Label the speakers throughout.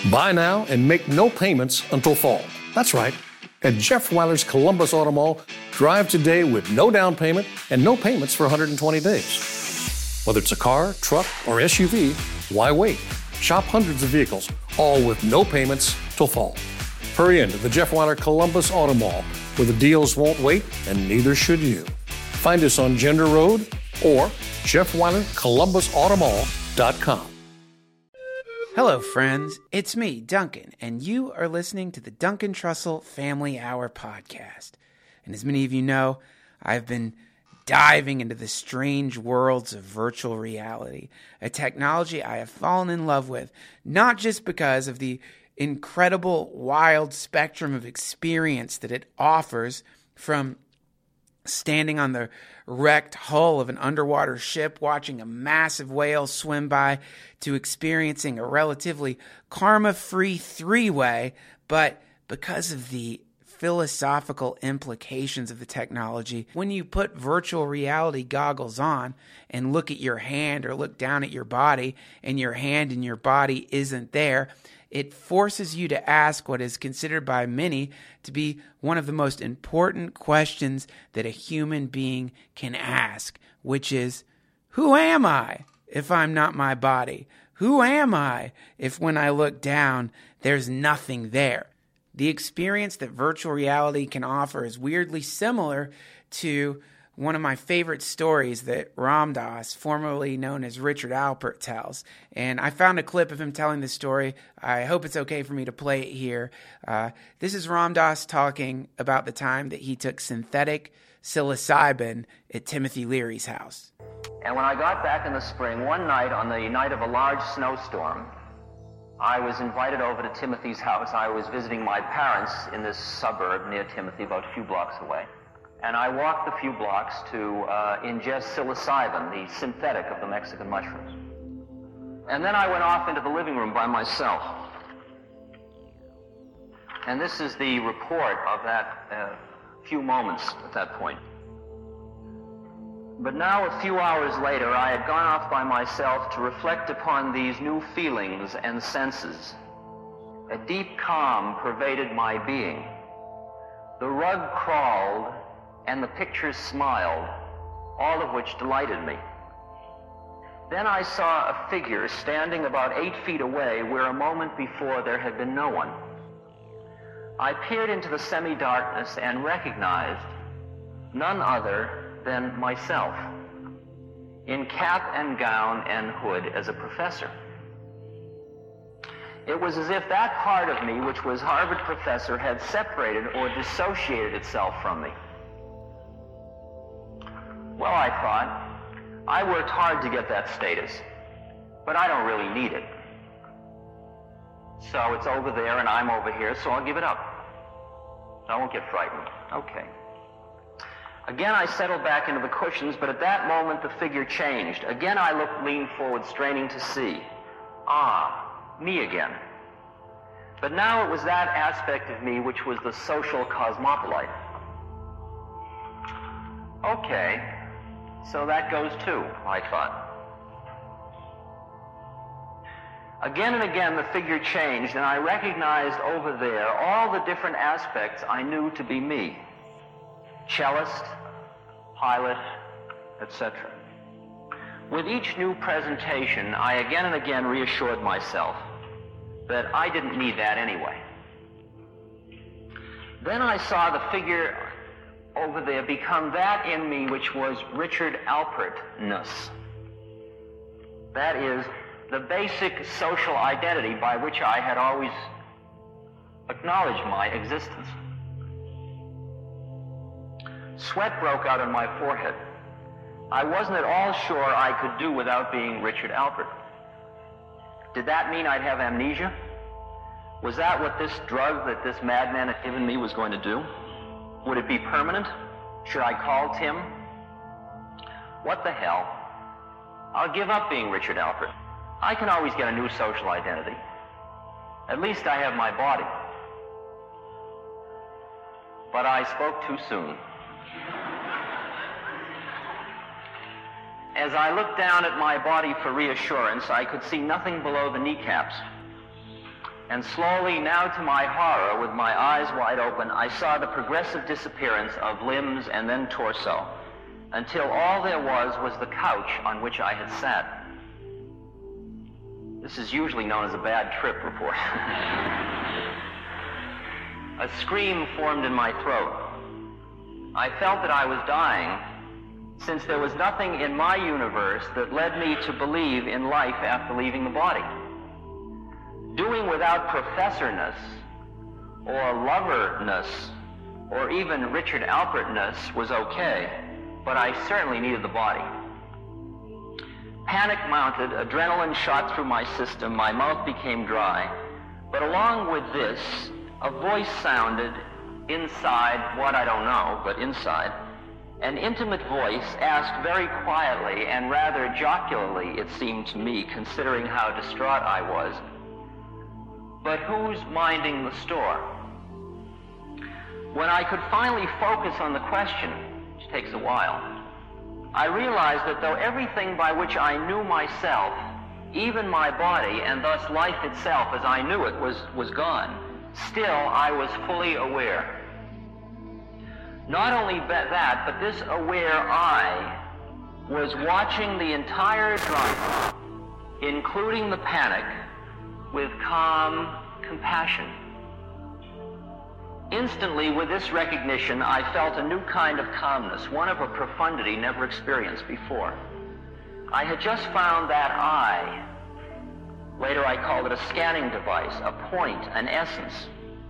Speaker 1: Buy now and make no payments until fall. That's right. At Jeff Weiler's Columbus Auto Mall, drive today with no down payment and no payments for 120 days. Whether it's a car, truck, or SUV, why wait? Shop hundreds of vehicles, all with no payments till fall. Hurry into the Jeff Weiler Columbus Auto Mall, where the deals won't wait and neither should you. Find us on Gender Road or JeffWeilerColumbusAutomall.com.
Speaker 2: Hello, friends. It's me, Duncan, and you are listening to the Duncan Trussell Family Hour podcast. And as many of you know, I've been diving into the strange worlds of virtual reality, a technology I have fallen in love with, not just because of the incredible, wild spectrum of experience that it offers, from standing on the wrecked hull of an underwater ship watching a massive whale swim by, to experiencing a relatively karma-free three-way, but because of the philosophical implications of the technology, when you put virtual reality goggles on and look at your hand or look down at your body and your hand and your body isn't there, it forces you to ask what is considered by many to be one of the most important questions that a human being can ask, which is, who am I if I'm not my body? Who am I if when I look down, there's nothing there? The experience that virtual reality can offer is weirdly similar to one of my favorite stories that Ram Dass, formerly known as Richard Alpert, tells. And I found a clip of him telling this story. I hope it's okay for me to play it here. This is Ram Dass talking about the time that he took synthetic psilocybin at Timothy Leary's house.
Speaker 3: And when I got back in the spring, one night on the night of a large snowstorm, I was invited over to Timothy's house. I was visiting my parents in this suburb near Timothy, about a few blocks away. And I walked a few blocks to ingest psilocybin, the synthetic of the Mexican mushrooms. And then I went off into the living room by myself. And this is the report of that few moments at that point. But now, a few hours later, I had gone off by myself to reflect upon these new feelings and senses. A deep calm pervaded my being. The rug crawled and the pictures smiled, all of which delighted me. Then I saw a figure standing about 8 feet away where a moment before there had been no one. I peered into the semi-darkness and recognized none other than myself, in cap and gown and hood as a professor. It was as if that part of me, which was Harvard professor, had separated or dissociated itself from me. Well, I thought, I worked hard to get that status, but I don't really need it. So it's over there and I'm over here, so I'll give it up. I won't get frightened. Okay. Again, I settled back into the cushions, but at that moment, the figure changed. Again, I leaned forward, straining to see. Ah, me again. But now it was that aspect of me which was the social cosmopolite. Okay, so that goes too, I thought. Again and again, the figure changed, and I recognized over there all the different aspects I knew to be me. Cellist, pilot, etc. With each new presentation, I again and again reassured myself that I didn't need that anyway. Then I saw the figure over there become that in me which was Richard Alpert-ness. That is, the basic social identity by which I had always acknowledged my existence. Sweat broke out on my forehead. I wasn't at all sure I could do without being Richard Alpert. Did that mean I'd have amnesia? Was that what this drug that this madman had given me was going to do? Would it be permanent? Should I call Tim? What the hell? I'll give up being Richard Alpert. I can always get a new social identity. At least I have my body. But I spoke too soon. As I looked down at my body for reassurance, I could see nothing below the kneecaps. And slowly, now to my horror, with my eyes wide open, I saw the progressive disappearance of limbs and then torso, until all there was the couch on which I had sat. This is usually known as a bad trip report. A scream formed in my throat. I felt that I was dying, since there was nothing in my universe that led me to believe in life after leaving the body. Doing without professorness, or loverness, or even Richard Alpertness was okay, but I certainly needed the body. Panic mounted, adrenaline shot through my system, my mouth became dry. But along with this, a voice sounded inside, what I don't know, but inside. An intimate voice asked very quietly and rather jocularly, it seemed to me, considering how distraught I was, "But who's minding the store?" When I could finally focus on the question, which takes a while, I realized that though everything by which I knew myself, even my body, and thus life itself as I knew it, was gone, still I was fully aware. Not only that, but this aware I was watching the entire drama, including the panic, with calm compassion. Instantly, with this recognition, I felt a new kind of calmness, one of a profundity never experienced before. I had just found that I. Later I called it a scanning device, a point, an essence.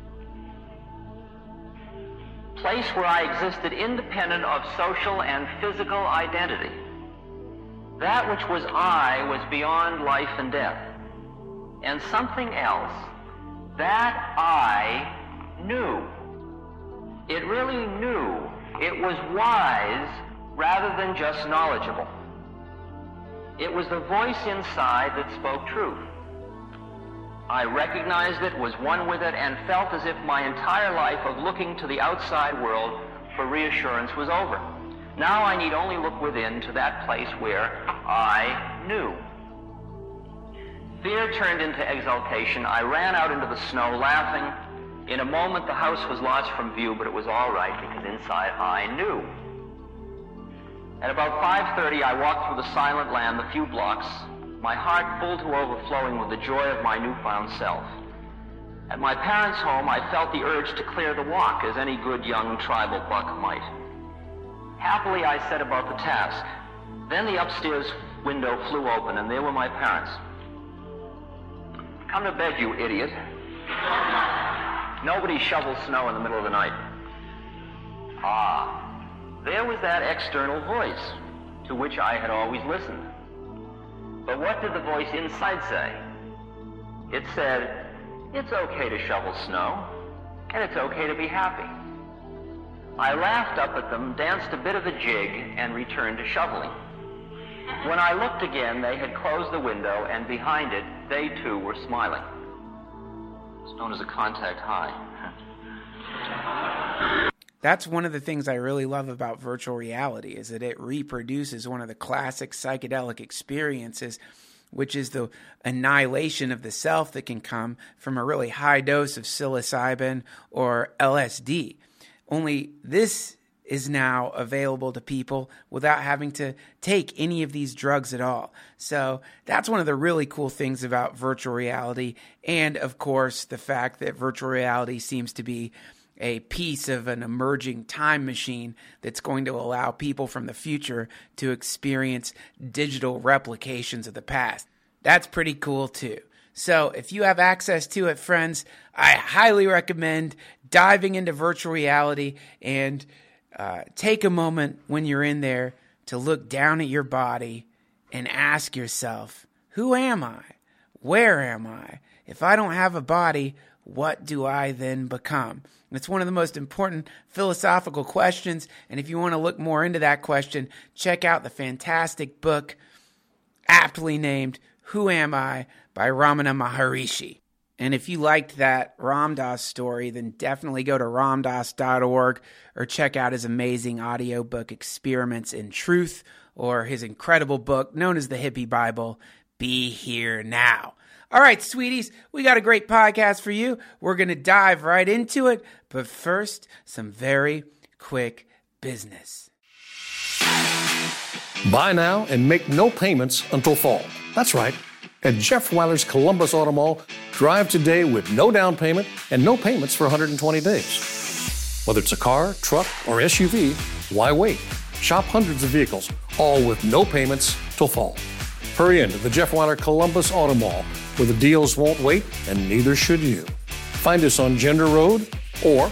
Speaker 3: Place where I existed independent of social and physical identity. That which was I was beyond life and death. And something else, that I knew. It really knew. It was wise rather than just knowledgeable. It was the voice inside that spoke truth. I recognized it, was one with it, and felt as if my entire life of looking to the outside world for reassurance was over. Now I need only look within to that place where I knew. Fear turned into exultation. I ran out into the snow laughing. In a moment the house was lost from view, but it was all right because inside I knew. At about 5:30 I walked through the silent land the few blocks, my heart full to overflowing with the joy of my newfound self. At my parents' home I felt the urge to clear the walk, as any good young tribal buck might. Happily I set about the task. Then the upstairs window flew open and there were my parents. "Come to bed, you idiot." Nobody shovels snow in the middle of the night. There was that external voice to which I had always listened. But what did the voice inside say? It said, "It's okay to shovel snow, and it's okay to be happy." I laughed up at them, danced a bit of a jig, and returned to shoveling. When I looked again, they had closed the window, and behind it, they too were smiling. It's known as a contact high.
Speaker 2: That's one of the things I really love about virtual reality, is that it reproduces one of the classic psychedelic experiences, which is the annihilation of the self that can come from a really high dose of psilocybin or LSD. Only this is now available to people without having to take any of these drugs at all. So that's one of the really cool things about virtual reality. And of course, the fact that virtual reality seems to be a piece of an emerging time machine that's going to allow people from the future to experience digital replications of the past. That's pretty cool too. So if you have access to it, friends, I highly recommend diving into virtual reality and take a moment when you're in there to look down at your body and ask yourself, who am I? Where am I? If I don't have a body, what do I then become? It's one of the most important philosophical questions, and if you want to look more into that question, check out the fantastic book aptly named Who Am I by Ramana Maharishi. And if you liked that Ram Dass story, then definitely go to ramdass.org or check out his amazing audiobook Experiments in Truth, or his incredible book known as the Hippie Bible, Be Here Now. All right, sweeties, we got a great podcast for you. We're going to dive right into it. But first, some very quick business.
Speaker 1: Buy now and make no payments until fall. That's right. At Jeff Weiler's Columbus Auto Mall, drive today with no down payment and no payments for 120 days. Whether it's a car, truck, or SUV, why wait? Shop hundreds of vehicles, all with no payments till fall. Hurry into the Jeff Weiler Columbus Auto Mall, where the deals won't wait and neither should you. Find us on Gender Road or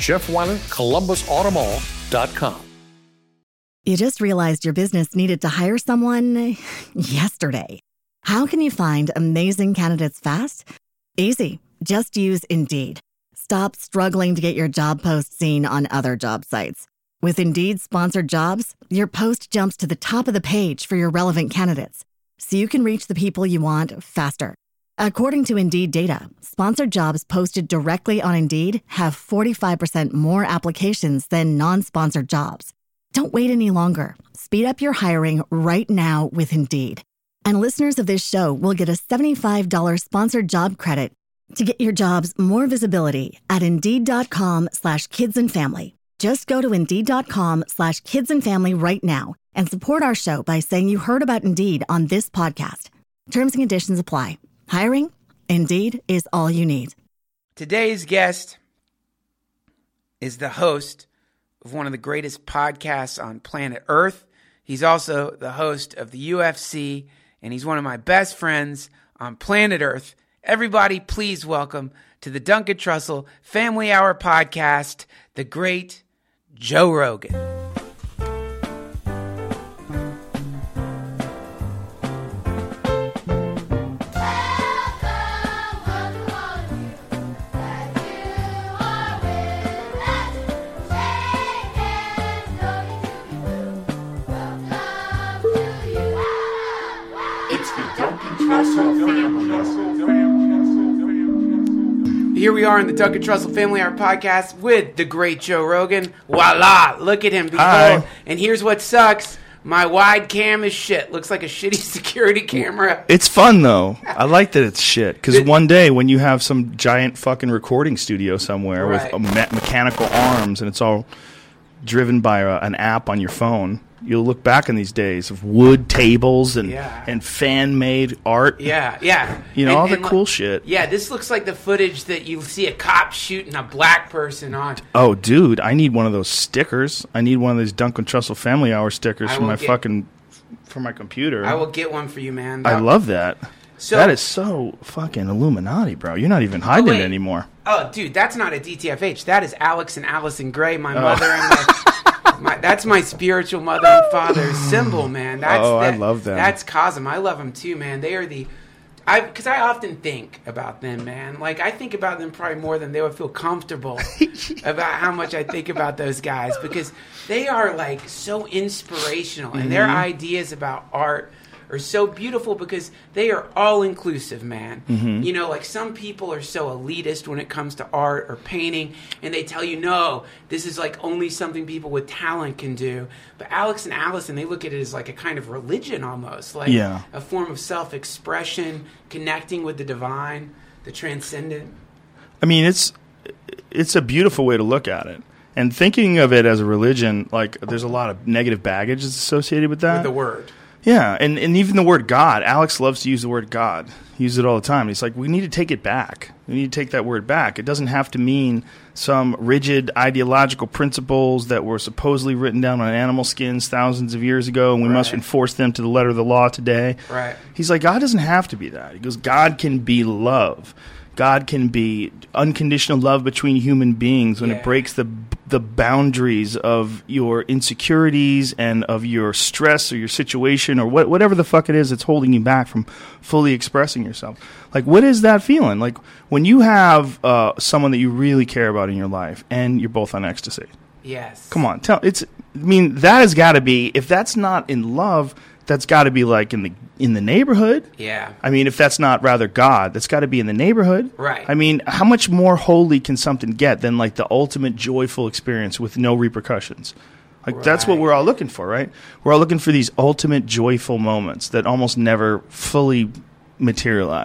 Speaker 1: JeffWeilerColumbusAutomall.com.
Speaker 4: You just realized your business needed to hire someone yesterday. How can you find amazing candidates fast? Easy. Just use Indeed. Stop struggling to get your job post seen on other job sites. With Indeed sponsored jobs, your post jumps to the top of the page for your relevant candidates, so you can reach the people you want faster. According to Indeed data, sponsored jobs posted directly on Indeed have 45% more applications than non-sponsored jobs. Don't wait any longer. Speed up your hiring right now with Indeed. And listeners of this show will get a $75 sponsored job credit to get your jobs more visibility at Indeed.com/kidsandfamily. Just go to Indeed.com/kidsandfamily right now and support our show by saying you heard about Indeed on this podcast. Terms and conditions apply. Hiring? Indeed is all you need.
Speaker 2: Today's guest is the host of one of the greatest podcasts on planet Earth. He's also the host of the UFC, and he's one of my best friends on planet Earth. Everybody, please welcome to the Duncan Trussell Family Hour podcast, the great Joe Rogan. Here we are in the Duncan Trussell Family Hour podcast with the great Joe Rogan. Voila! Look at him. Behold.
Speaker 5: Hi.
Speaker 2: And here's what sucks. My wide cam is shit. Looks like a shitty security camera.
Speaker 5: It's fun, though. I like that it's shit. Because one day when you have some giant fucking recording studio somewhere
Speaker 2: Right.
Speaker 5: with mechanical arms and it's all driven by an app on your phone, you'll look back in these days of wood tables and fan-made art.
Speaker 2: Yeah.
Speaker 5: You know, all the cool shit.
Speaker 2: Yeah, this looks like the footage that you see a cop shooting a black person on.
Speaker 5: Oh, dude, I need one of those stickers. I need one of those Duncan Trussell Family Hour stickers for my computer.
Speaker 2: I will get one for you, man.
Speaker 5: I love that.
Speaker 2: So,
Speaker 5: that is so fucking Illuminati, bro. You're not even hiding it anymore.
Speaker 2: Oh, dude, that's not a DTFH. That is Alex and Allison Gray, my mother and that's my spiritual mother and father symbol, man.
Speaker 5: I love that.
Speaker 2: That's Cosm. I love them too, man. They are because I often think about them, man. Like, I think about them probably more than they would feel comfortable about how much I think about those guys, because they are, like, so inspirational, and their ideas about art are so beautiful because they are all-inclusive, man. You know, like, some people are so elitist when it comes to art or painting, and they tell you, no, this is, like, only something people with talent can do. But Alex and Allison, they look at it as, like, a kind of religion almost, like a form of self-expression, connecting with the divine, the transcendent.
Speaker 5: I mean, it's a beautiful way to look at it. And thinking of it as a religion, like, there's a lot of negative baggage that's associated with that.
Speaker 2: With the word.
Speaker 5: Yeah, and even the word God. Alex loves to use the word God. He uses it all the time. He's like, we need to take it back. We need to take that word back. It doesn't have to mean some rigid ideological principles that were supposedly written down on animal skins thousands of years ago, and we must enforce them to the letter of the law today.
Speaker 2: Right.
Speaker 5: He's like, God doesn't have to be that. He goes, God can be love. God can be unconditional love between human beings when it breaks the boundaries of your insecurities and of your stress or your situation or whatever the fuck it is that's holding you back from fully expressing yourself. Like, what is that feeling? Like, when you have someone that you really care about in your life and you're both on ecstasy.
Speaker 2: Yes.
Speaker 5: Come on. That has got to be, if that's not in love, that's got to be like in the neighborhood.
Speaker 2: Yeah.
Speaker 5: I mean, if that's not rather God, that's got to be in the neighborhood.
Speaker 2: Right.
Speaker 5: I mean, how much more holy can something get than like the ultimate joyful experience with no repercussions? Like, that's what we're all looking for, right? We're all looking for these ultimate joyful moments that almost never fully materialize.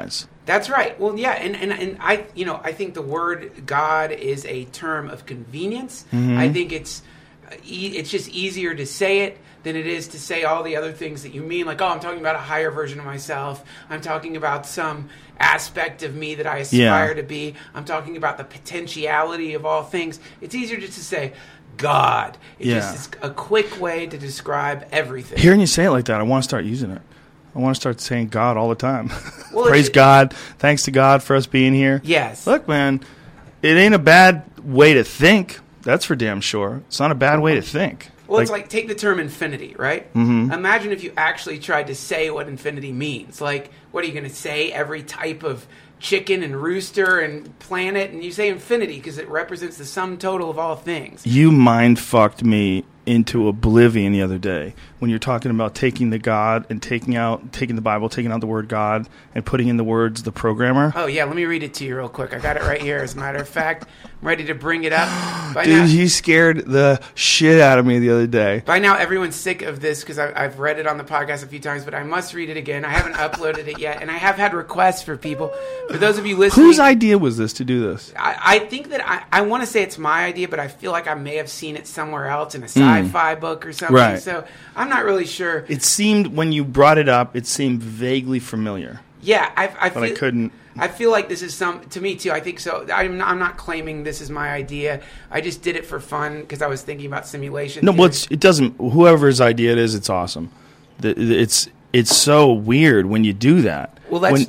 Speaker 2: That's right. Well, yeah, and I think the word God is a term of convenience. I think it's just easier to say it than it is to say all the other things that you mean. Like, I'm talking about a higher version of myself. I'm talking about some aspect of me that I aspire to be. I'm talking about the potentiality of all things. It's easier just to say God. It just is a quick way to describe everything.
Speaker 5: Hearing you say it like that, I want to start using it. I want to start saying God all the time.
Speaker 2: Well,
Speaker 5: Praise God. Thanks to God for us being here.
Speaker 2: Yes.
Speaker 5: Look, man, it ain't a bad way to think. That's for damn sure. It's not a bad way to think.
Speaker 2: Well, it's like, take the term infinity, right? Mm-hmm. Imagine if you actually tried to say what infinity means. Like, what are you going to say? Every type of chicken and rooster and planet, and you say infinity because it represents the sum total of all things.
Speaker 5: You mind-fucked me into oblivion the other day when you're talking about taking the God and taking the Bible, taking out the word God and putting in the words the programmer.
Speaker 2: Oh, yeah, let me read it to you real quick. I got it right here, as a matter of fact. I'm ready to bring it up.
Speaker 5: Dude, you scared the shit out of me the other day.
Speaker 2: By now, everyone's sick of this because I've read it on the podcast a few times, but I must read it again. I haven't uploaded it yet, and I have had requests for people. For those of you listening...
Speaker 5: Whose idea was this to do this?
Speaker 2: I think that I want to say it's my idea, but I feel like I may have seen it somewhere else in a sci-fi book or something.
Speaker 5: Right.
Speaker 2: So I'm not really sure.
Speaker 5: It seemed, when you brought it up, it seemed vaguely familiar.
Speaker 2: Yeah,
Speaker 5: I couldn't...
Speaker 2: I feel like this is to me too. I think so. I'm not claiming this is my idea. I just did it for fun because I was thinking about simulation.
Speaker 5: No, well, it doesn't. Whoever's idea it is, it's awesome. It's so weird when you do that.
Speaker 2: Well, that's.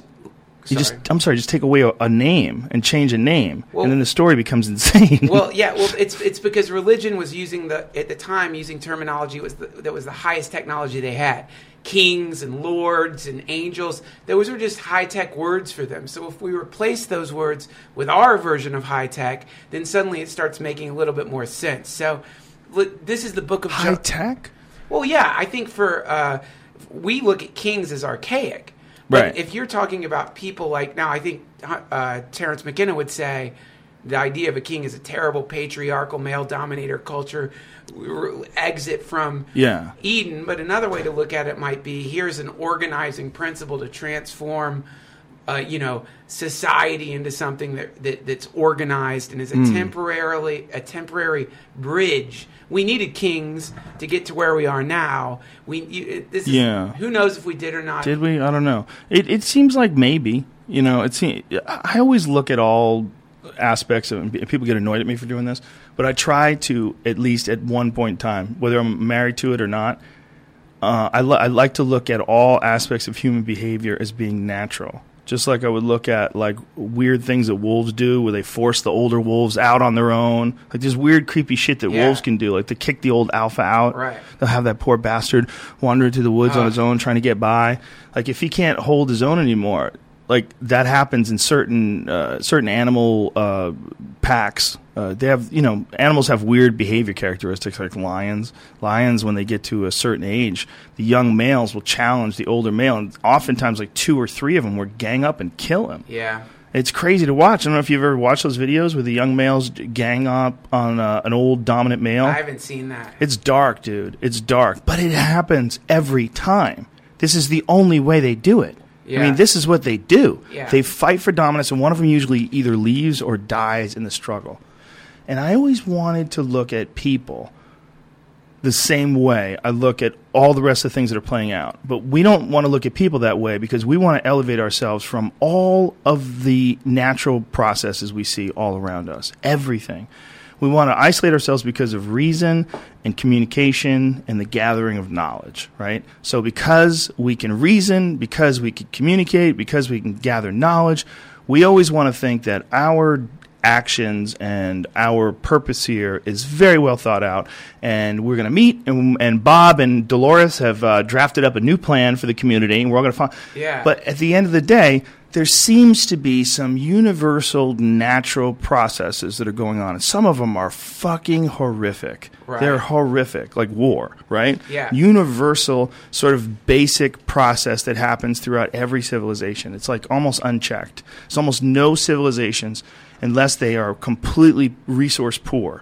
Speaker 5: Just take away a name and change a name, and then the story becomes insane.
Speaker 2: Well, yeah, it's because religion was using at the time terminology that was the highest technology they had. Kings and lords and angels, those were just high-tech words for them. So if we replace those words with our version of high-tech, then suddenly it starts making a little bit more sense. So this is the book of
Speaker 5: high-tech?
Speaker 2: Well, yeah, I think we look at kings as archaic. But
Speaker 5: right.
Speaker 2: If you're talking about people like, now I think Terence McKenna would say the idea of a king is a terrible patriarchal male dominator culture exit from Eden. But another way to look at it might be, here's an organizing principle to transform society into something that's organized and is a temporary bridge. We needed kings to get to where we are now. Who knows if we did or not?
Speaker 5: Did we? I don't know. It seems like maybe. I always look at all aspects of it. People get annoyed at me for doing this, but I try to, at least at one point in time, whether I'm married to it or not, I like to look at all aspects of human behavior as being natural. Just like I would look at like weird things that wolves do, where they force the older wolves out on their own. Like there's weird, creepy shit that wolves can do, like to kick the old alpha out.
Speaker 2: Right. They'll
Speaker 5: have that poor bastard wander into the woods on his own, trying to get by. Like if he can't hold his own anymore, like that happens in certain animal packs. They have, animals have weird behavior characteristics, like lions. Lions, when they get to a certain age, the young males will challenge the older male, and oftentimes like 2 or 3 of them will gang up and kill him.
Speaker 2: Yeah.
Speaker 5: It's crazy to watch. I don't know if you've ever watched those videos where the young males gang up on an old dominant male.
Speaker 2: I haven't seen that.
Speaker 5: It's dark, dude. It's dark. But it happens every time. This is the only way they do it.
Speaker 2: Yeah.
Speaker 5: I mean, this is what they do.
Speaker 2: Yeah.
Speaker 5: They fight for dominance, and one of them usually either leaves or dies in the struggle. And I always wanted to look at people the same way I look at all the rest of the things that are playing out. But we don't want to look at people that way because we want to elevate ourselves from all of the natural processes we see all around us. Everything. We want to isolate ourselves because of reason and communication and the gathering of knowledge, right? So because we can reason, because we can communicate, because we can gather knowledge, we always want to think that our actions and our purpose here is very well thought out, and we're going to meet, and Bob and Dolores have drafted up a new plan for the community, and we're all going to find.
Speaker 2: Yeah.
Speaker 5: But at the end of the day, there seems to be some universal natural processes that are going on, and some of them are fucking horrific.
Speaker 2: Right.
Speaker 5: They're horrific, like war, right?
Speaker 2: Yeah.
Speaker 5: Universal sort of basic process that happens throughout every civilization. It's like almost unchecked. It's almost no civilizations, unless they are completely resource poor,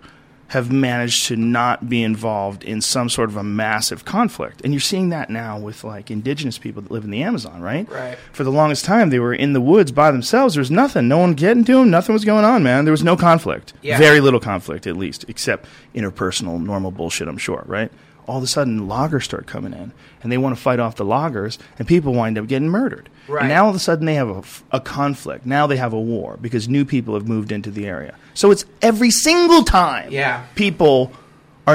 Speaker 5: have managed to not be involved in some sort of a massive conflict. And you're seeing that now with like indigenous people that live in the Amazon, right?
Speaker 2: Right.
Speaker 5: For the longest time, they were in the woods by themselves. There was nothing. No one getting to them. Nothing was going on, man. There was no conflict.
Speaker 2: Yeah.
Speaker 5: Very little conflict, at least, except interpersonal, normal bullshit, I'm sure, right? All of a sudden, loggers start coming in, and they want to fight off the loggers, and people wind up getting murdered.
Speaker 2: Right.
Speaker 5: And now all of a sudden, they have a conflict. Now they have a war because new people have moved into the area. So it's every single time people are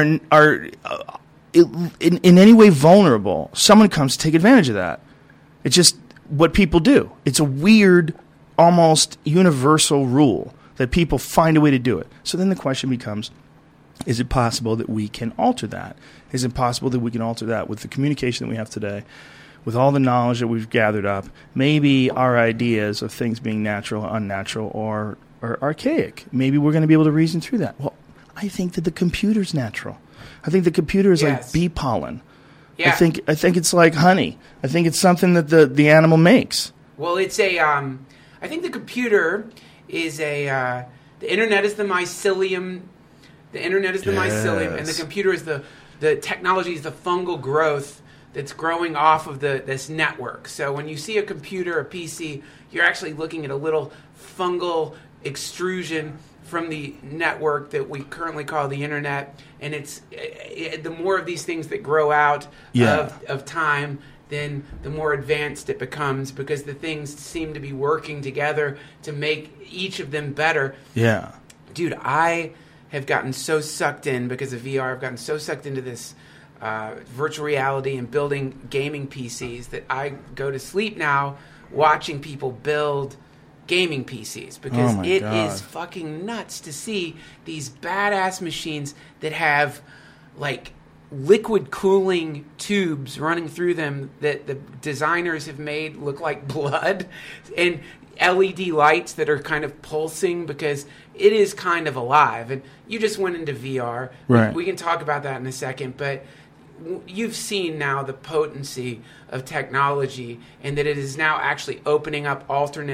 Speaker 5: in any way vulnerable, someone comes to take advantage of that. It's just what people do. It's a weird, almost universal rule that people find a way to do it. So then the question becomes, is it possible that we can alter that? Is it possible that we can alter that with the communication that we have today, with all the knowledge that we've gathered up? Maybe our ideas of things being natural, unnatural, or archaic. Maybe we're going to be able to reason through that. Well, I think that the computer's natural. I think the computer is like bee pollen. Yeah. I think it's like honey. I think it's something that the animal makes.
Speaker 2: Well, it's a. I think the computer is a. The internet is the mycelium. The internet is the mycelium, and the computer is the technology is the fungal growth that's growing off of this network. So when you see a computer, a PC, you're actually looking at a little fungal extrusion from the network that we currently call the internet, and it's the more of these things that grow out of time, then the more advanced it becomes, because the things seem to be working together to make each of them better.
Speaker 5: Yeah.
Speaker 2: Dude, I have gotten so sucked in because of VR. I've gotten so sucked into this virtual reality and building gaming PCs that I go to sleep now watching people build gaming PCs, because it is fucking nuts to see these badass machines that have like liquid cooling tubes running through them that the designers have made look like blood, and LED lights that are kind of pulsing because it is kind of alive. And you just went into VR.
Speaker 5: Right.
Speaker 2: We can talk about that in a second, but you've seen now the potency of technology, and that it is now actually opening up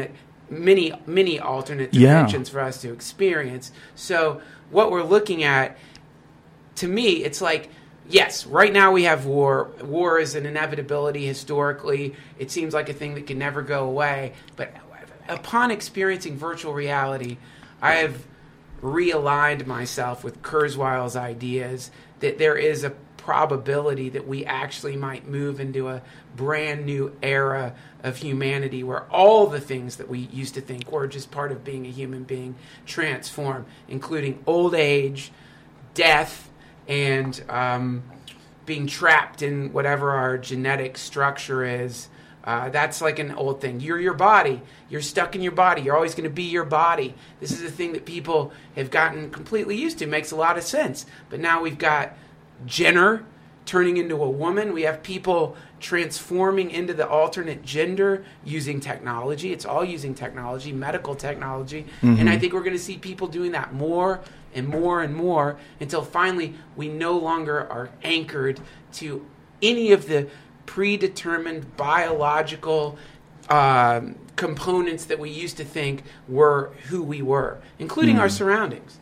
Speaker 2: many alternate dimensions for us to experience. So what we're looking at, to me, it's like, yes, right now we have war. War is an inevitability historically. It seems like a thing that can never go away. But upon experiencing virtual reality, I have realigned myself with Kurzweil's ideas that there is a probability that we actually might move into a brand new era of humanity where all the things that we used to think were just part of being a human being transform, including old age, death, and being trapped in whatever our genetic structure is. That's like an old thing. You're your body. You're stuck in your body. You're always going to be your body. This is a thing that people have gotten completely used to. It makes a lot of sense. But now we've got Jenner turning into a woman. We have people transforming into the alternate gender using technology. It's all using technology, medical technology. Mm-hmm. And I think we're going to see people doing that more and more and more until finally we no longer are anchored to any of the predetermined biological components that we used to think were who we were, including our surroundings.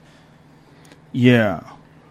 Speaker 5: Yeah.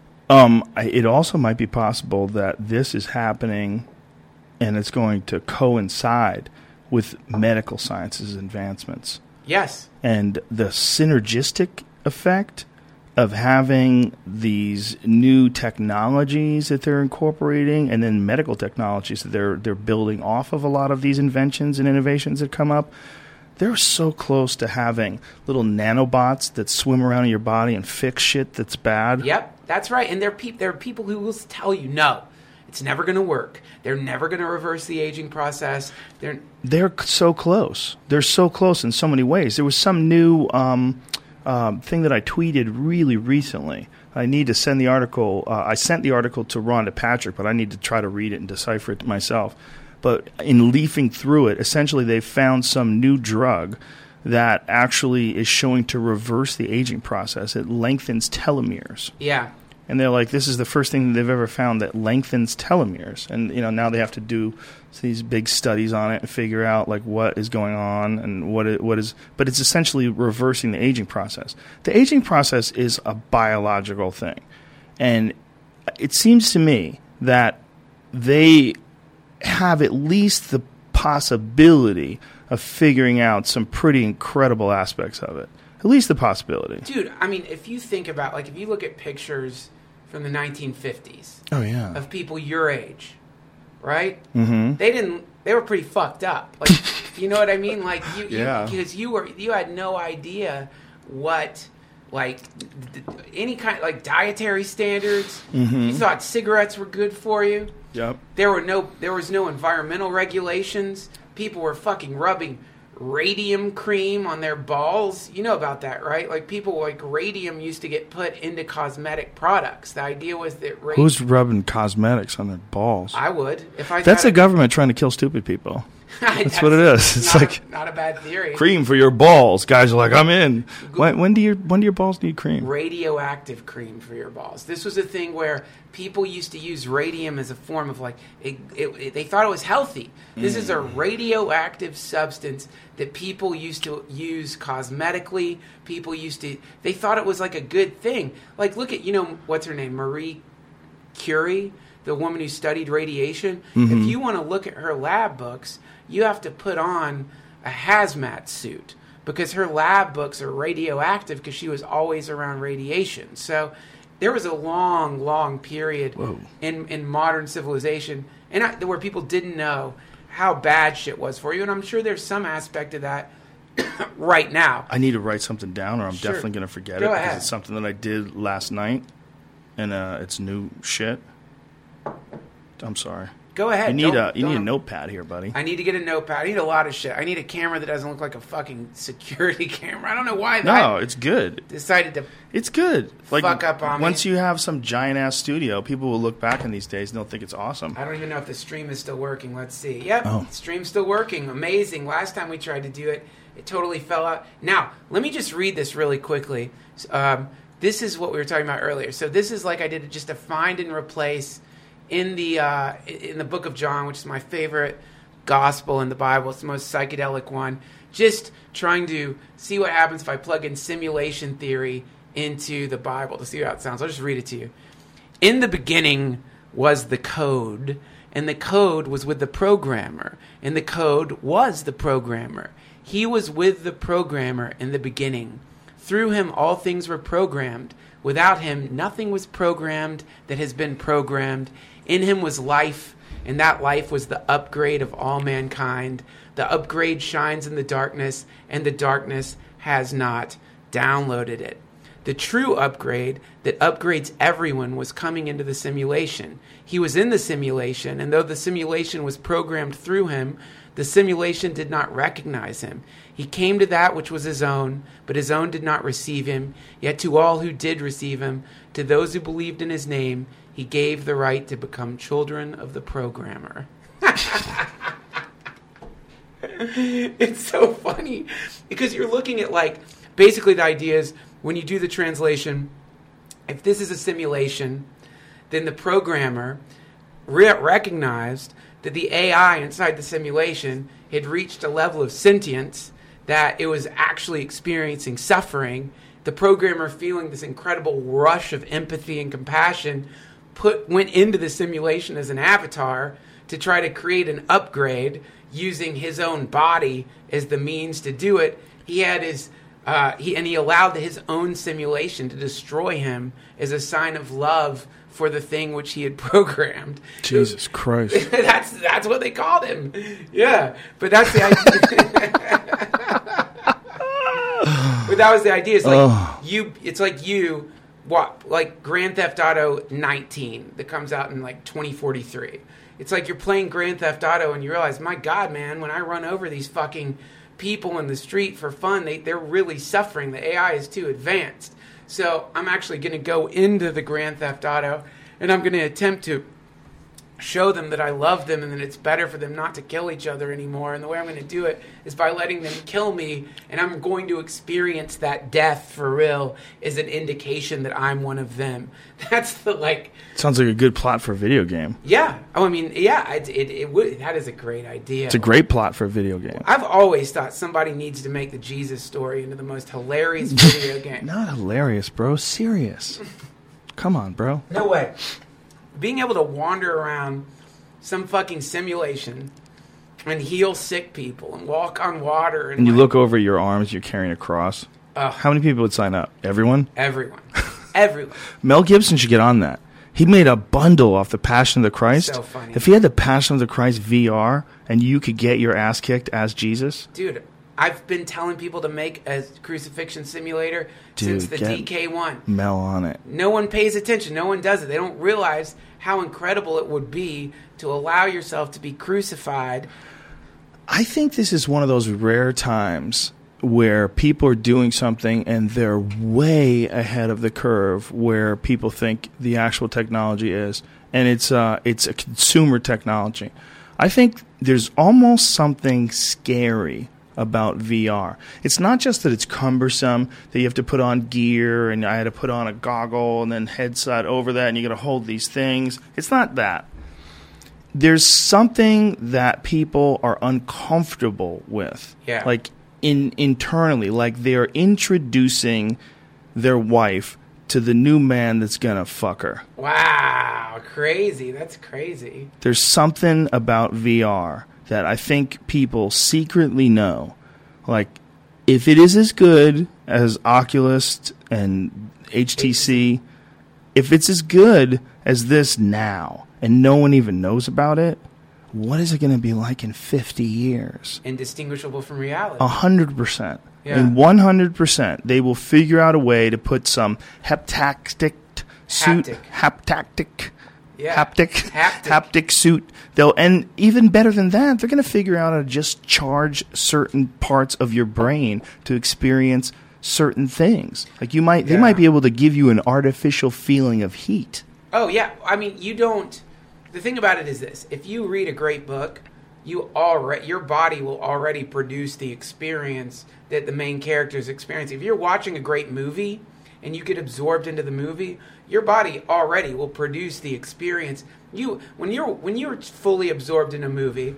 Speaker 5: It also might be possible that this is happening and it's going to coincide with medical science's advancements.
Speaker 2: Yes.
Speaker 5: And the synergistic effect of having these new technologies that they're incorporating, and then medical technologies that they're building off of a lot of these inventions and innovations that come up. They're so close to having little nanobots that swim around in your body and fix shit that's bad.
Speaker 2: Yep, that's right. And there are people who will tell you, no, it's never going to work. They're never going to reverse the aging process.
Speaker 5: They're so close. They're so close in so many ways. There was some new thing that I tweeted really recently. I need to send the article. I sent the article to Rhonda Patrick, but I need to try to read it and decipher it myself. But in leafing through it, essentially they found some new drug that actually is showing to reverse the aging process. It lengthens telomeres.
Speaker 2: Yeah.
Speaker 5: And they're like, this is the first thing that they've ever found that lengthens telomeres. And, now they have to do these big studies on it and figure out, like, what is going on and what is... But it's essentially reversing the aging process. The aging process is a biological thing. And it seems to me that they have at least the possibility of figuring out some pretty incredible aspects of it. At least the possibility.
Speaker 2: Dude, I mean, if you think about, like, if you look at pictures from the 1950s.
Speaker 5: Oh, yeah.
Speaker 2: Of people your age, right?
Speaker 5: Mm-hmm.
Speaker 2: They were pretty fucked up. Like, you know what I mean? Like, because you had no idea what, like, any kind, like, dietary standards.
Speaker 5: Mm-hmm.
Speaker 2: You thought cigarettes were good for you.
Speaker 5: Yep.
Speaker 2: There was no environmental regulations. People were fucking rubbing radium cream on their balls. You know about that, right? Like, people, like, radium used to get put into cosmetic products. The idea was that
Speaker 5: who's rubbing cosmetics on their balls?
Speaker 2: I would.
Speaker 5: That's the government trying to kill stupid people. That's what it is. It's
Speaker 2: not a bad theory.
Speaker 5: Cream for your balls. Guys are like, I'm in. When do your balls need cream?
Speaker 2: Radioactive cream for your balls. This was a thing where people used to use radium as a form of, like, they thought it was healthy. This is a radioactive substance that people used to use cosmetically. They thought it was like a good thing. Like, look at, what's her name? Marie Curie, the woman who studied radiation.
Speaker 5: Mm-hmm.
Speaker 2: If you want to look at her lab books, you have to put on a hazmat suit because her lab books are radioactive because she was always around radiation. So there was a long, long period in modern civilization where people didn't know how bad shit was for you. And I'm sure there's some aspect of that right now.
Speaker 5: I need to write something down or I'm definitely going to forget it because it's something that I did last night and it's new shit. I'm sorry.
Speaker 2: Go ahead.
Speaker 5: You need a notepad here, buddy.
Speaker 2: I need to get a notepad. I need a lot of shit. I need a camera that doesn't look like a fucking security camera. I don't know why.
Speaker 5: It's good.
Speaker 2: Decided to.
Speaker 5: It's good. Like,
Speaker 2: fuck up on
Speaker 5: once
Speaker 2: me.
Speaker 5: you have some giant ass studio, people will look back in these days and they'll think it's awesome.
Speaker 2: I don't even know if the stream is still working. Let's see. Yep, Stream's still working. Amazing. Last time we tried to do it, it totally fell out. Now, let me just read this really quickly. This is what we were talking about earlier. So this is like I did just a find and replace in the book of John, which is my favorite gospel in the Bible. It's the most psychedelic one. Just trying to see what happens if I plug in simulation theory into the Bible to see how it sounds. I'll just read it to you. In the beginning was the code, and the code was with the programmer, and the code was the programmer. He was with the programmer in the beginning. Through him all things were programmed. Without him nothing was programmed that has been programmed. In him was life, and that life was the upgrade of all mankind. The upgrade shines in the darkness, and the darkness has not downloaded it. The true upgrade that upgrades everyone was coming into the simulation. He was in the simulation, and though the simulation was programmed through him, the simulation did not recognize him. He came to that which was his own, but his own did not receive him. Yet to all who did receive him, to those who believed in his name, he gave the right to become children of the programmer. It's so funny because you're looking at, like, basically the idea is when you do the translation, if this is a simulation, then the programmer recognized that the AI inside the simulation had reached a level of sentience that it was actually experiencing suffering. The programmer, feeling this incredible rush of empathy and compassion, went into the simulation as an avatar to try to create an upgrade using his own body as the means to do it. He had his he allowed his own simulation to destroy him as a sign of love for the thing which he had programmed.
Speaker 5: Jesus Christ.
Speaker 2: That's what they called him. Yeah, but that's the idea. But that was the idea. It's like like Grand Theft Auto 19 that comes out in like 2043. It's like you're playing Grand Theft Auto and you realize, my God, man, when I run over these fucking people in the street for fun, they're really suffering. The AI is too advanced. So I'm actually going to go into the Grand Theft Auto and I'm going to attempt to show them that I love them and that it's better for them not to kill each other anymore. And the way I'm going to do it is by letting them kill me, and I'm going to experience that death for real as an indication that I'm one of them. That's the, like...
Speaker 5: Sounds like a good plot for a video game.
Speaker 2: Yeah. Oh, I mean, yeah, it would. That is a great idea.
Speaker 5: It's a great plot for a video game.
Speaker 2: I've always thought somebody needs to make the Jesus story into the most hilarious video game.
Speaker 5: Not hilarious, bro. Serious. Come on, bro.
Speaker 2: No way. Being able to wander around some fucking simulation and heal sick people and walk on water.
Speaker 5: And you look over your arms, you're carrying a cross. How many people would sign up? Everyone?
Speaker 2: Everyone. Everyone.
Speaker 5: Mel Gibson should get on that. He made a bundle off the Passion of the Christ.
Speaker 2: So funny.
Speaker 5: If he had the Passion of the Christ VR and you could get your ass kicked as Jesus.
Speaker 2: Dude, I've been telling people to make a crucifixion simulator since the DK1.
Speaker 5: Mel on it.
Speaker 2: No one pays attention. No one does it. They don't realize how incredible it would be to allow yourself to be crucified.
Speaker 5: I think this is one of those rare times where people are doing something and they're way ahead of the curve where people think the actual technology is. And it's a consumer technology. I think there's almost something scary about VR. It's not just that it's cumbersome, that you have to put on gear, and I had to put on a goggle and then headset over that, and you got to hold these things. It's not that. There's something that people are uncomfortable with.
Speaker 2: Yeah.
Speaker 5: Like internally, like they're introducing their wife to the new man that's gonna fuck her.
Speaker 2: Wow, crazy. That's crazy.
Speaker 5: There's something about VR that I think people secretly know. Like, if it is as good as Oculus and HTC, if it's as good as this now, and no one even knows about it, what is it going to be like in 50 years?
Speaker 2: Indistinguishable from reality.
Speaker 5: 100%.
Speaker 2: Yeah.
Speaker 5: And 100%, they will figure out a way to put some haptic suit, haptic suit. And even better than that, they're going to figure out how to just charge certain parts of your brain to experience certain things. Like they might be able to give you an artificial feeling of heat.
Speaker 2: Oh yeah, I mean the thing about it is this: if you read a great book, your body will already produce the experience that the main character is experiencing. If you're watching a great movie and you get absorbed into the movie, your body already will produce the experience. When you're fully absorbed in a movie,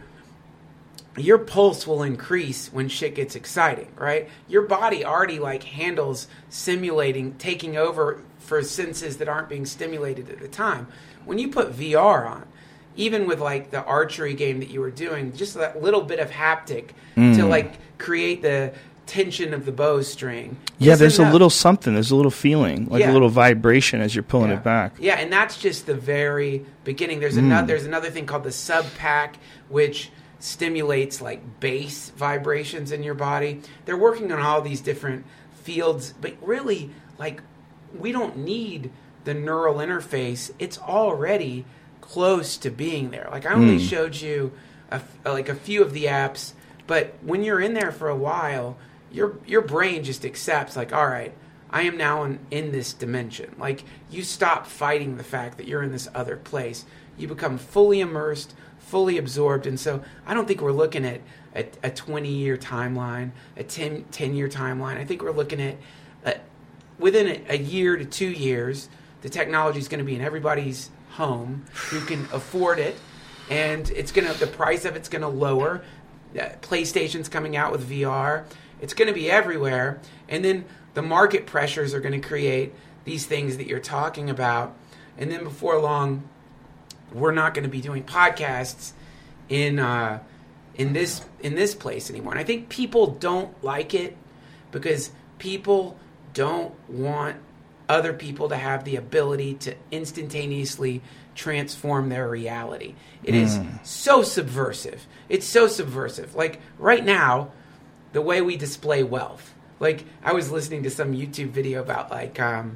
Speaker 2: your pulse will increase when shit gets exciting, right? Your body already handles simulating, taking over for senses that aren't being stimulated at the time. When you put VR on, even with the archery game that you were doing, just that little bit of haptic to create the tension of the bowstring.
Speaker 5: Yeah, there's a little something. There's a little feeling, a little vibration as you're pulling it back.
Speaker 2: Yeah, and that's just the very beginning. There's another thing called the sub-pack, which stimulates bass vibrations in your body. They're working on all these different fields, but really, we don't need the neural interface. It's already close to being there. I only showed you a few of the apps, but when you're in there for a while, your brain just accepts, all right, I am now in this dimension. You stop fighting the fact that you're in this other place. You become fully immersed, fully absorbed. And so I don't think we're looking at a 20-year timeline, a 10-year timeline. I think we're looking at within a year to 2 years, the technology is going to be in everybody's home who can afford it, and the price of it's going to lower. PlayStation's coming out with VR. It's going to be everywhere, and then the market pressures are going to create these things that you're talking about, and then before long, we're not going to be doing podcasts in this place anymore. And I think people don't like it because people don't want other people to have the ability to instantaneously transform their reality. It is so subversive. It's so subversive. Right now, the way we display wealth. I was listening to some YouTube video about I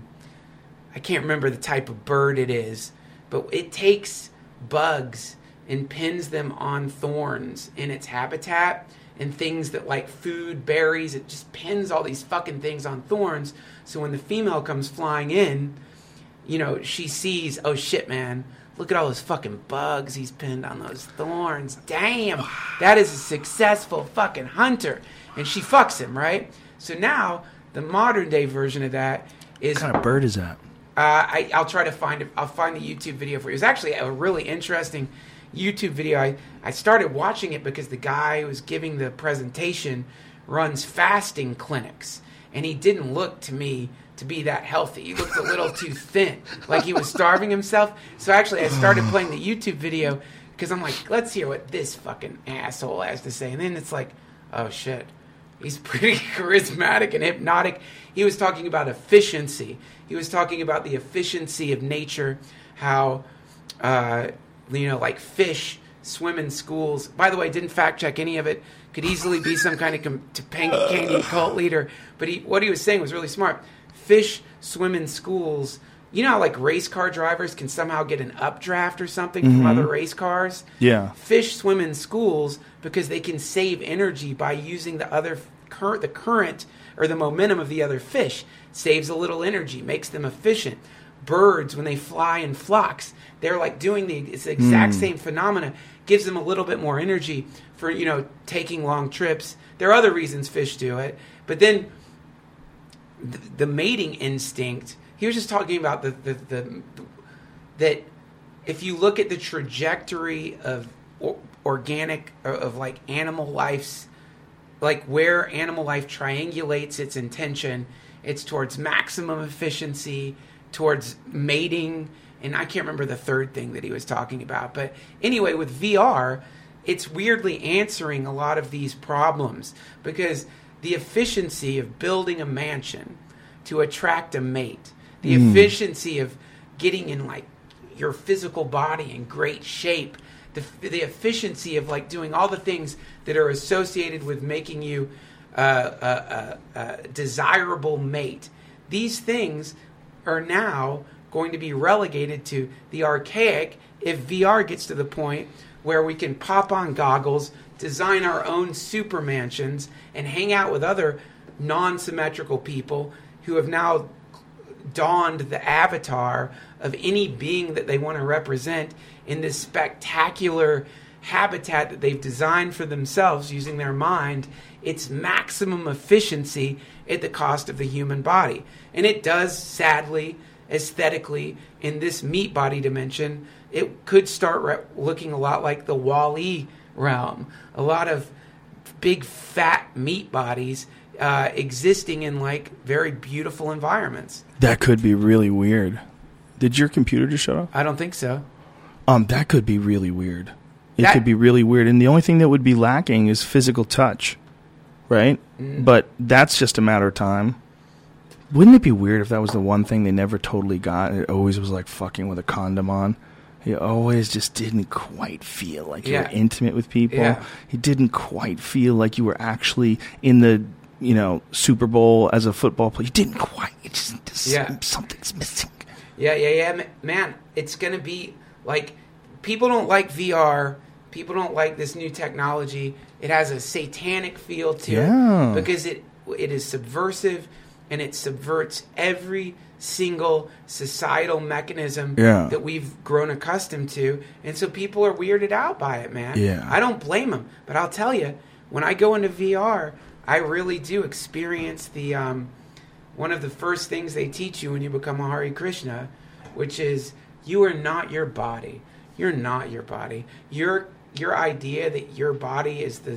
Speaker 2: can't remember the type of bird it is, but it takes bugs and pins them on thorns in its habitat and things that food, berries. It just pins all these fucking things on thorns. So when the female comes flying in, she sees, oh shit, man, look at all those fucking bugs he's pinned on those thorns. Damn, that is a successful fucking hunter. And she fucks him, right? So now, the modern day version of that is...
Speaker 5: What kind of bird is that?
Speaker 2: I'll try to find it. I'll find the YouTube video for you. It was actually a really interesting YouTube video. I started watching it because the guy who was giving the presentation runs fasting clinics. And he didn't look to me to be that healthy. He looked a little too thin, like he was starving himself. So actually, I started playing the YouTube video because I'm like, let's hear what this fucking asshole has to say. And then it's like, oh shit, he's pretty charismatic and hypnotic. He was talking about efficiency. He was talking about the efficiency of nature, how, like fish swim in schools. By the way, didn't fact check any of it. Could easily be some kind of Canadian cult leader. But what he was saying was really smart. Fish swim in schools. You know how like race car drivers can somehow get an updraft or something from other race cars?
Speaker 5: Yeah.
Speaker 2: Fish swim in schools because they can save energy by using the current or the momentum of the other fish. Saves a little energy, makes them efficient. Birds, when they fly in flocks, they're like doing it's the exact same phenomena. Gives them a little bit more energy for, taking long trips. There are other reasons fish do it. But then the mating instinct, he was just talking about that if you look at the trajectory of organic, of like animal life's, like where animal life triangulates its intention, it's towards maximum efficiency, towards mating, and I can't remember the third thing that he was talking about. But anyway, with VR, it's weirdly answering a lot of these problems because the efficiency of building a mansion to attract a mate, the efficiency of getting in like your physical body in great shape, the efficiency of like doing all the things that are associated with making you a desirable mate. These things are now going to be relegated to the archaic if VR gets to the point where we can pop on goggles, design our own super mansions, and hang out with other non-symmetrical people who have now donned the avatar of any being that they want to represent in this spectacular habitat that they've designed for themselves using their mind. It's maximum efficiency at the cost of the human body. And it does, sadly, aesthetically, in this meat body dimension, it could start looking a lot like the Wall-E realm. A lot of big, fat meat bodies existing in, like, very beautiful environments.
Speaker 5: That could be really weird. Did your computer just shut off?
Speaker 2: I don't think so.
Speaker 5: That could be really weird. It could be really weird. And the only thing that would be lacking is physical touch, right? But that's just a matter of time. Wouldn't it be weird if that was the one thing they never totally got? It always was like fucking with a condom on. You always just didn't quite feel like you were intimate with people.
Speaker 2: Yeah.
Speaker 5: You didn't quite feel like you were actually in the, Super Bowl as a football player. You didn't quite. It just something's missing.
Speaker 2: Yeah. Man, it's going to be like, people don't like VR. People don't like this new technology. It has a satanic feel to it because it is subversive and it subverts every single societal mechanism that we've grown accustomed to. And so people are weirded out by it, man.
Speaker 5: Yeah.
Speaker 2: I don't blame them. But I'll tell you, when I go into VR, I really do experience the one of the first things they teach you when you become a Hare Krishna, which is you are not your body. You're not your body. Your idea that your body is the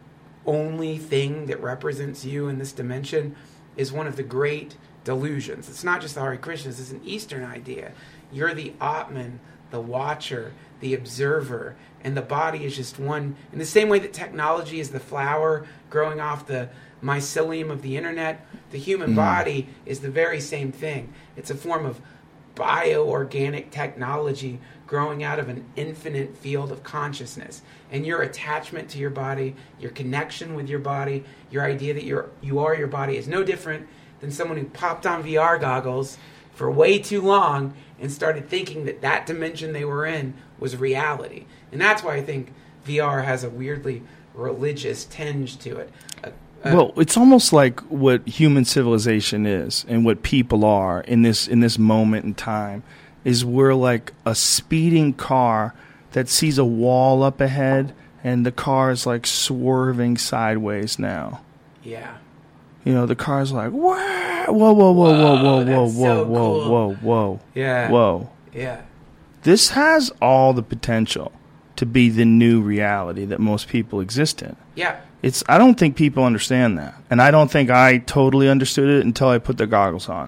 Speaker 2: only thing that represents you in this dimension is one of the great delusions. It's not just the Hare Krishnas, it's an Eastern idea. You're the Atman, the watcher, the observer, and the body is just one. In the same way that technology is the flower growing off the mycelium of the internet, the human body is the very same thing. It's a form of bioorganic technology growing out of an infinite field of consciousness. And your attachment to your body, your connection with your body, your idea that you are your body is no different than someone who popped on VR goggles for way too long and started thinking that that dimension they were in was reality. And that's why I think VR has a weirdly religious tinge to it.
Speaker 5: Well, it's almost like what human civilization is and what people are in this moment in time. is we're like a speeding car that sees a wall up ahead, and the car is like swerving sideways now.
Speaker 2: Yeah.
Speaker 5: You know, the car's like, whoa, whoa, whoa, whoa, whoa, whoa, whoa, whoa, whoa, whoa, whoa.
Speaker 2: Yeah.
Speaker 5: Whoa.
Speaker 2: Yeah.
Speaker 5: This has all the potential to be the new reality that most people exist in.
Speaker 2: Yeah.
Speaker 5: I don't think people understand that. And I don't think I totally understood it until I put the goggles on.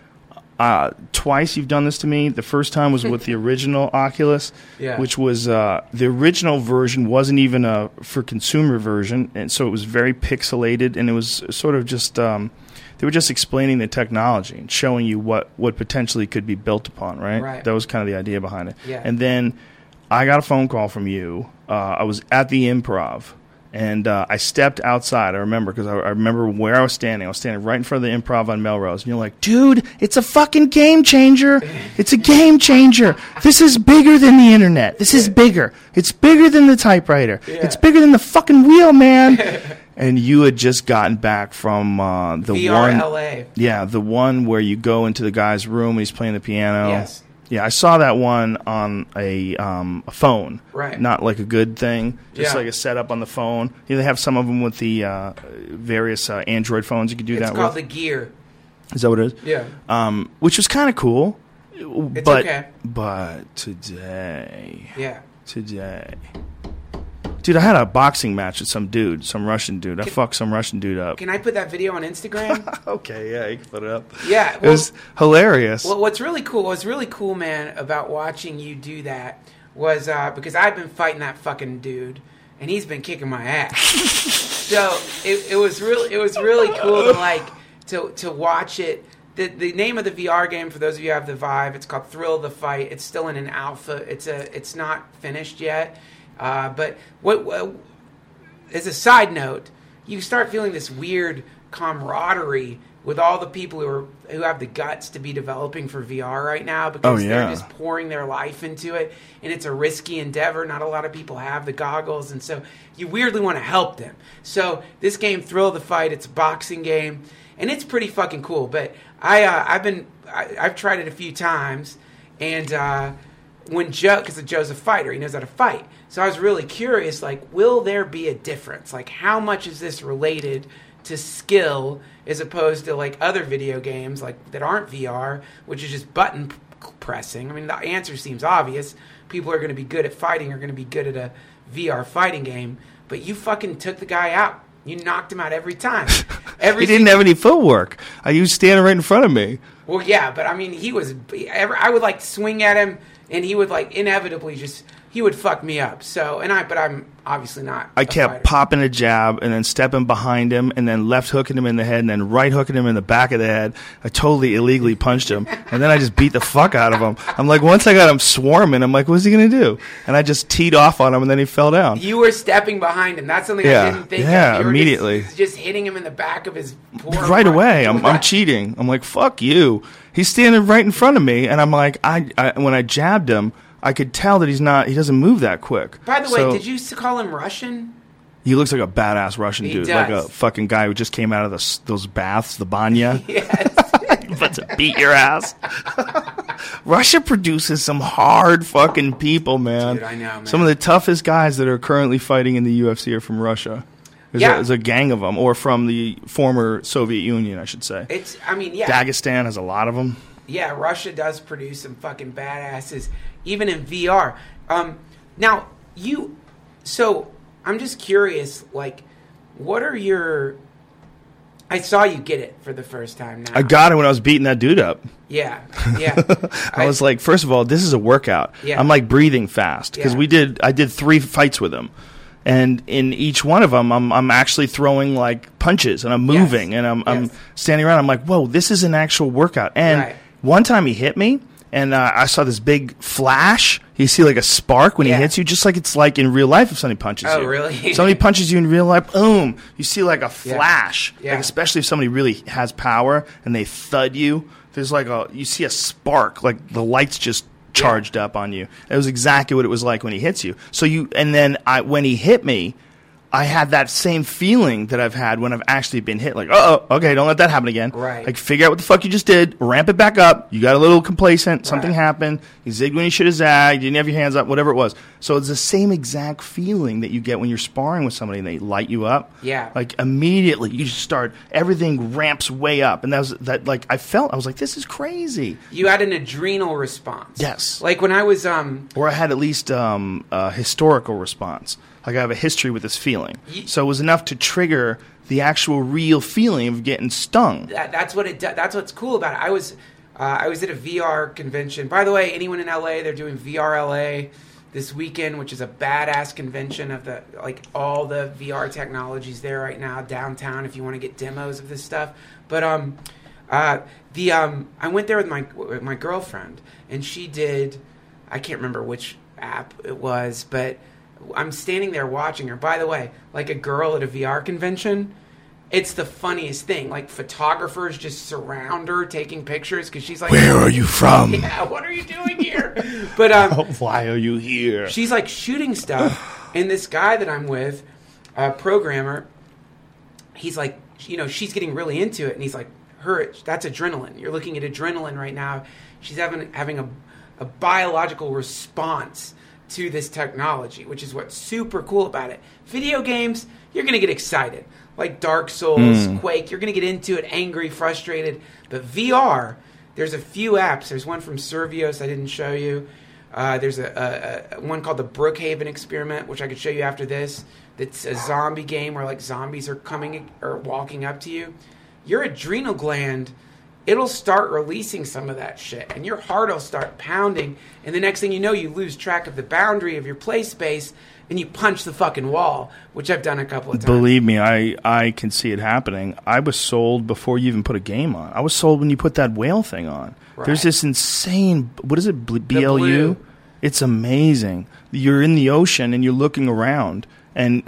Speaker 5: Twice you've done this to me. The first time was with the original Oculus, which was the original version wasn't even a for consumer version, and so it was very pixelated, and it was sort of just they were just explaining the technology and showing you what potentially could be built upon, right? That was kind of the idea behind it.
Speaker 2: Yeah.
Speaker 5: And then I got a phone call from you. I was at the Improv. And I stepped outside, I remember, because I remember where I was standing. I was standing right in front of the Improv on Melrose. And you're like, dude, it's a fucking game changer. It's a game changer. This is bigger than the internet. This is bigger. It's bigger than the typewriter.
Speaker 2: Yeah.
Speaker 5: It's bigger than the fucking wheel, man. And you had just gotten back from the
Speaker 2: VR
Speaker 5: one.
Speaker 2: LA.
Speaker 5: Yeah, the one where you go into the guy's room and he's playing the piano.
Speaker 2: Yes.
Speaker 5: Yeah, I saw that one on a phone,
Speaker 2: right?
Speaker 5: Not like a good thing, just
Speaker 2: Yeah.
Speaker 5: like a setup on the phone. Yeah, they have some of them with the various Android phones. You can do that with.
Speaker 2: It's called the Gear.
Speaker 5: Is that what it is?
Speaker 2: Yeah.
Speaker 5: Which was kind of cool.
Speaker 2: It's
Speaker 5: but,
Speaker 2: okay.
Speaker 5: But today.
Speaker 2: Yeah.
Speaker 5: Today. Dude, I had a boxing match with some dude, some Russian dude. I fucked some Russian dude up.
Speaker 2: Can I put that video on Instagram?
Speaker 5: Okay, yeah, you can put it up.
Speaker 2: Yeah.
Speaker 5: It was hilarious.
Speaker 2: Well, what's really cool, man, about watching you do that was because I've been fighting that fucking dude, and he's been kicking my ass. So it was really cool to watch it. The name of the VR game, for those of you who have the Vive, it's called Thrill of the Fight. It's still in an alpha. It's not finished yet. But what as a side note, you start feeling this weird camaraderie with all the people who have the guts to be developing for VR right now, because they're just pouring their life into it, and it's a risky endeavor. Not a lot of people have the goggles, and so you weirdly want to help them. So this game, Thrill of the Fight, it's a boxing game, and it's pretty fucking cool. But I've tried it a few times, and when because Joe's a fighter, he knows how to fight. So I was really curious, like, will there be a difference? Like, how much is this related to skill as opposed to, like, other video games like that aren't VR, which is just button pressing? I mean, the answer seems obvious. People are going to be good at fighting, are going to be good at a VR fighting game. But you fucking took the guy out. You knocked him out every time.
Speaker 5: He didn't have any footwork. He was standing right in front of me.
Speaker 2: Well, yeah, but I mean, I would like swing at him, and he would like inevitably he would fuck me up. So, but I'm obviously not.
Speaker 5: I kept popping a jab and then stepping behind him and then left hooking him in the head and then right hooking him in the back of the head. I totally illegally punched him, and then I just beat the fuck out of him. I'm like, once I got him swarming, I'm like, what's he going to do? And I just teed off on him, and then he fell down.
Speaker 2: You were stepping behind him. That's something I didn't think of.
Speaker 5: Yeah,
Speaker 2: You were
Speaker 5: immediately.
Speaker 2: Just hitting him in the back of his poor
Speaker 5: right away. I'm cheating. I'm like, fuck you. He's standing right in front of me, and I'm like, when I jabbed him, I could tell that he doesn't move that quick.
Speaker 2: By the way, did you call him Russian?
Speaker 5: He looks like a badass Russian dude.
Speaker 2: Does.
Speaker 5: Like a fucking guy who just came out of those baths, the banya.
Speaker 2: Yes.
Speaker 5: About to beat your ass. Russia produces some hard fucking people, man.
Speaker 2: Dude, I know, man.
Speaker 5: Some of the toughest guys that are currently fighting in the UFC are from Russia. There's a gang of them, or from the former Soviet Union, I should say. Dagestan has a lot of them.
Speaker 2: Yeah, Russia does produce some fucking badasses, even in VR. Now, so I'm just curious, like, what are your... I saw you get it for the first time now.
Speaker 5: I got it when I was beating that dude up.
Speaker 2: Yeah.
Speaker 5: I was like, first of all, this is a workout.
Speaker 2: Yeah.
Speaker 5: I'm like breathing fast, because I did 3 fights with him. And in each one of them, I'm actually throwing like punches, and I'm moving, and I'm standing around. I'm like, whoa, this is an actual workout. And one time he hit me, and I saw this big flash. You see like a spark when he hits you, just like it's like in real life if somebody punches you.
Speaker 2: Oh, really?
Speaker 5: Somebody punches you in real life, boom. You see like a flash. Like, especially if somebody really has power and they thud you. There's like you see a spark, like the lights just charged up on you. It was exactly what it was like when he hits you. So when he hit me, I had that same feeling that I've had when I've actually been hit. Like, okay, don't let that happen again.
Speaker 2: Right.
Speaker 5: Like, figure out what the fuck you just did, ramp it back up. You got a little complacent, something happened, you zigged when you should have zagged, you didn't have your hands up, whatever it was. So it's the same exact feeling that you get when you're sparring with somebody and they light you up.
Speaker 2: Yeah.
Speaker 5: Like, immediately, you just start, everything ramps way up. And I was like, this is crazy.
Speaker 2: You had an adrenal response.
Speaker 5: Yes.
Speaker 2: Like when I was
Speaker 5: Or I had at least a historical response. Like I have a history with this feeling. So it was enough to trigger the actual real feeling of getting stung.
Speaker 2: That's what it does. That's what's cool about it. I was at a VR convention. By the way, anyone in LA, they're doing VR LA this weekend, which is a badass convention of all the VR technologies there right now downtown if you want to get demos of this stuff. But I went there with my girlfriend, and she did, I can't remember which app it was, but I'm standing there watching her. By the way, like a girl at a VR convention, it's the funniest thing. Like photographers just surround her taking pictures because she's like,
Speaker 5: "Where are you from?
Speaker 2: Yeah, what are you doing here?" But
Speaker 5: why are you here?
Speaker 2: She's like shooting stuff, and this guy that I'm with, a programmer, he's like, she's getting really into it, and he's like, that's adrenaline. You're looking at adrenaline right now. She's having a biological response to this technology, which is what's super cool about it. Video games, you're going to get excited. Like Dark Souls, Quake, you're going to get into it, angry, frustrated. But VR, there's a few apps. There's one from Survios I didn't show you. There's a one called the Brookhaven Experiment, which I could show you after this. That's a zombie game where like zombies are coming or walking up to you. Your adrenal gland, it'll start releasing some of that shit, and your heart will start pounding, and the next thing you know, you lose track of the boundary of your play space, and you punch the fucking wall, which I've done a couple of times.
Speaker 5: Believe me, I can see it happening. I was sold before you even put a game on. I was sold when you put that whale thing on. Right. There's this insane, what is it, BLU? It's amazing. You're in the ocean, and you're looking around, and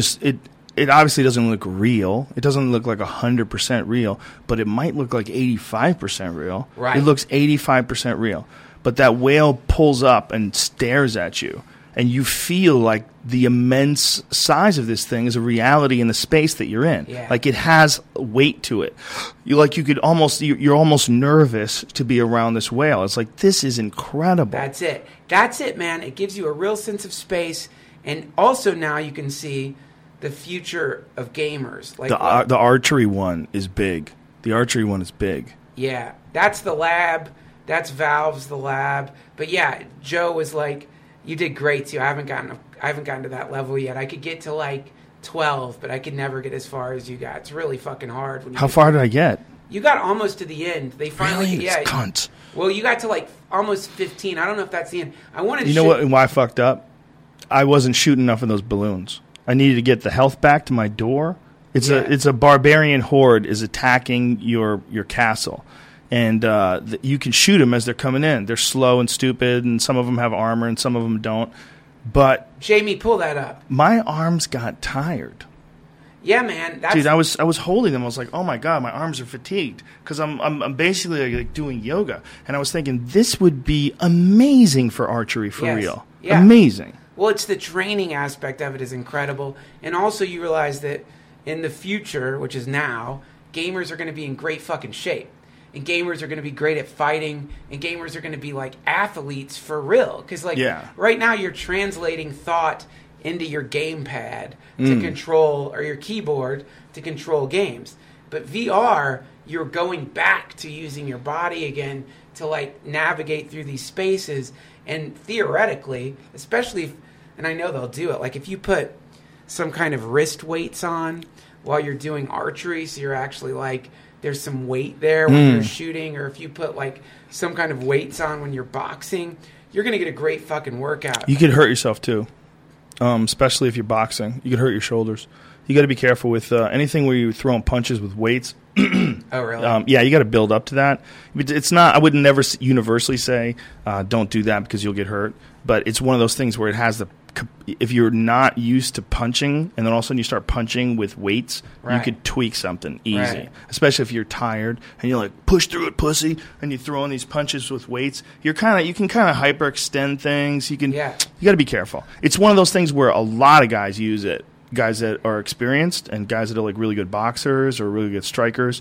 Speaker 5: it obviously doesn't look real. It doesn't look like 100% real, but it might look like 85% real.
Speaker 2: Right.
Speaker 5: It looks 85% real. But that whale pulls up and stares at you, and you feel like the immense size of this thing is a reality in the space that you're in.
Speaker 2: Yeah.
Speaker 5: Like it has weight to it. You're almost nervous to be around this whale. It's like, this is incredible.
Speaker 2: That's it, man. It gives you a real sense of space, and also now you can see the future of gamers. Like
Speaker 5: the archery one is big. The archery one is big.
Speaker 2: Yeah, that's the lab. That's Valve's the lab. But yeah, Joe was like, "You did great too. I haven't gotten to that level yet. I could get to like 12, but I could never get as far as you got. It's really fucking hard."
Speaker 5: How far did I get?
Speaker 2: You got almost to the end. They finally,
Speaker 5: really?
Speaker 2: Yeah.
Speaker 5: Cunt.
Speaker 2: Well, you got to like almost 15. I don't know if that's the end. I wanted.
Speaker 5: You know what? Why I fucked up? I wasn't shooting enough of those balloons. I needed to get the health back to my door. It's a barbarian horde is attacking your castle, and you can shoot them as they're coming in. They're slow and stupid, and some of them have armor, and some of them don't. But
Speaker 2: Jamie, pull that up.
Speaker 5: My arms got tired.
Speaker 2: Yeah, man.
Speaker 5: Dude, I was holding them. I was like, oh my god, my arms are fatigued because I'm basically like doing yoga, and I was thinking this would be amazing for archery for real. Yeah. Amazing.
Speaker 2: Well, it's the training aspect of it is incredible. And also you realize that in the future, which is now, gamers are going to be in great fucking shape. And gamers are going to be great at fighting. And gamers are going to be like athletes for real. Because right now you're translating thought into your gamepad to control, or your keyboard to control games. But VR, you're going back to using your body again to like navigate through these spaces. And theoretically, especially if, and I know they'll do it, like if you put some kind of wrist weights on while you're doing archery, so you're actually like, there's some weight there when you're shooting, or if you put like some kind of weights on when you're boxing, you're going to get a great fucking workout.
Speaker 5: You could hurt yourself too, especially if you're boxing. You could hurt your shoulders. You got to be careful with anything where you're throwing punches with weights.
Speaker 2: Oh, really?
Speaker 5: Yeah, you got to build up to that. It's not. I would never universally say don't do that because you'll get hurt. But it's one of those things where it has the. If you're not used to punching, and then all of a sudden you start punching with weights, you could tweak something easy. Especially if you're tired and you're like, push through it, pussy, and you throw in these punches with weights. You can kind of hyperextend things. You got to be careful. It's one of those things where a lot of guys use it. guys that are experienced and guys that are like really good boxers or really good strikers,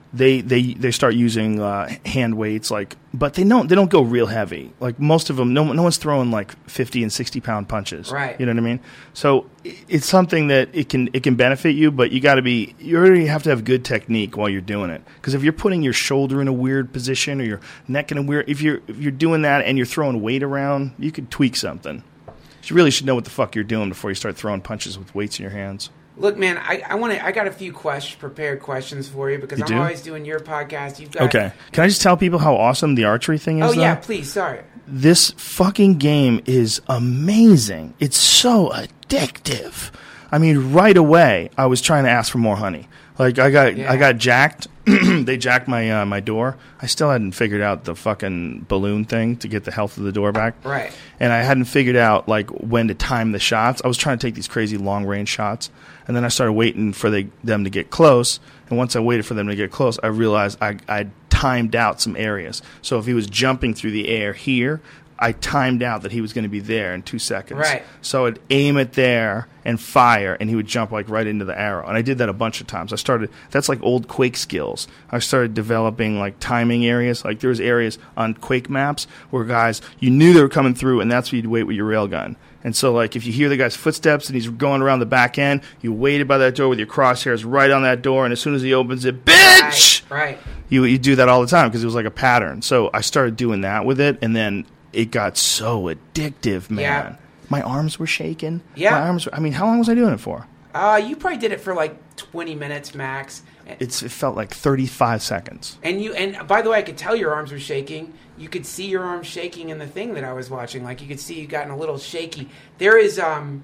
Speaker 5: they start using hand weights, but they don't go real heavy. Like most of them, no one's throwing like 50 and 60 pound punches.
Speaker 2: Right.
Speaker 5: You know what I mean? So it's something that it can benefit you, but you already have to have good technique while you're doing it. Because if you're putting your shoulder in a weird position or your neck in a weird, if you're doing that and you're throwing weight around, you could tweak something. You really should know what the fuck you're doing before you start throwing punches with weights in your hands.
Speaker 2: Look, man, I got a few prepared questions for you because I'm always doing your podcast. You've got
Speaker 5: Okay. Can I just tell people how awesome the archery thing is?
Speaker 2: Oh yeah, please. Sorry.
Speaker 5: This fucking game is amazing. It's so addictive. I mean, right away, I was trying to ask for more honey. Like I got jacked. They jacked my door. I still hadn't figured out the fucking balloon thing to get the health of the door back.
Speaker 2: Right.
Speaker 5: And I hadn't figured out like when to time the shots. I was trying to take these crazy long range shots, and then I started waiting for them to get close. And once I waited for them to get close, I realized I timed out some areas. So if he was jumping through the air here, I timed out that he was going to be there in 2 seconds.
Speaker 2: Right.
Speaker 5: So I'd aim it there and fire, and he would jump like right into the arrow. And I did that a bunch of times. That's like old Quake skills. I started developing like timing areas. Like there was areas on Quake maps where guys, you knew they were coming through, and that's where you'd wait with your railgun. And so like if you hear the guy's footsteps and he's going around the back end, you waited by that door with your crosshairs right on that door, and as soon as he opens it, bitch!
Speaker 2: Right.
Speaker 5: You do that all the time because it was like a pattern. So I started doing that with it, and then it got so addictive, man.
Speaker 2: Yeah.
Speaker 5: My arms were shaking.
Speaker 2: Yeah.
Speaker 5: How long was I doing it for?
Speaker 2: You probably did it for like 20 minutes max.
Speaker 5: It felt like 35 seconds.
Speaker 2: And by the way, I could tell your arms were shaking. You could see your arms shaking in the thing that I was watching. Like you could see you gotten a little shaky. There is a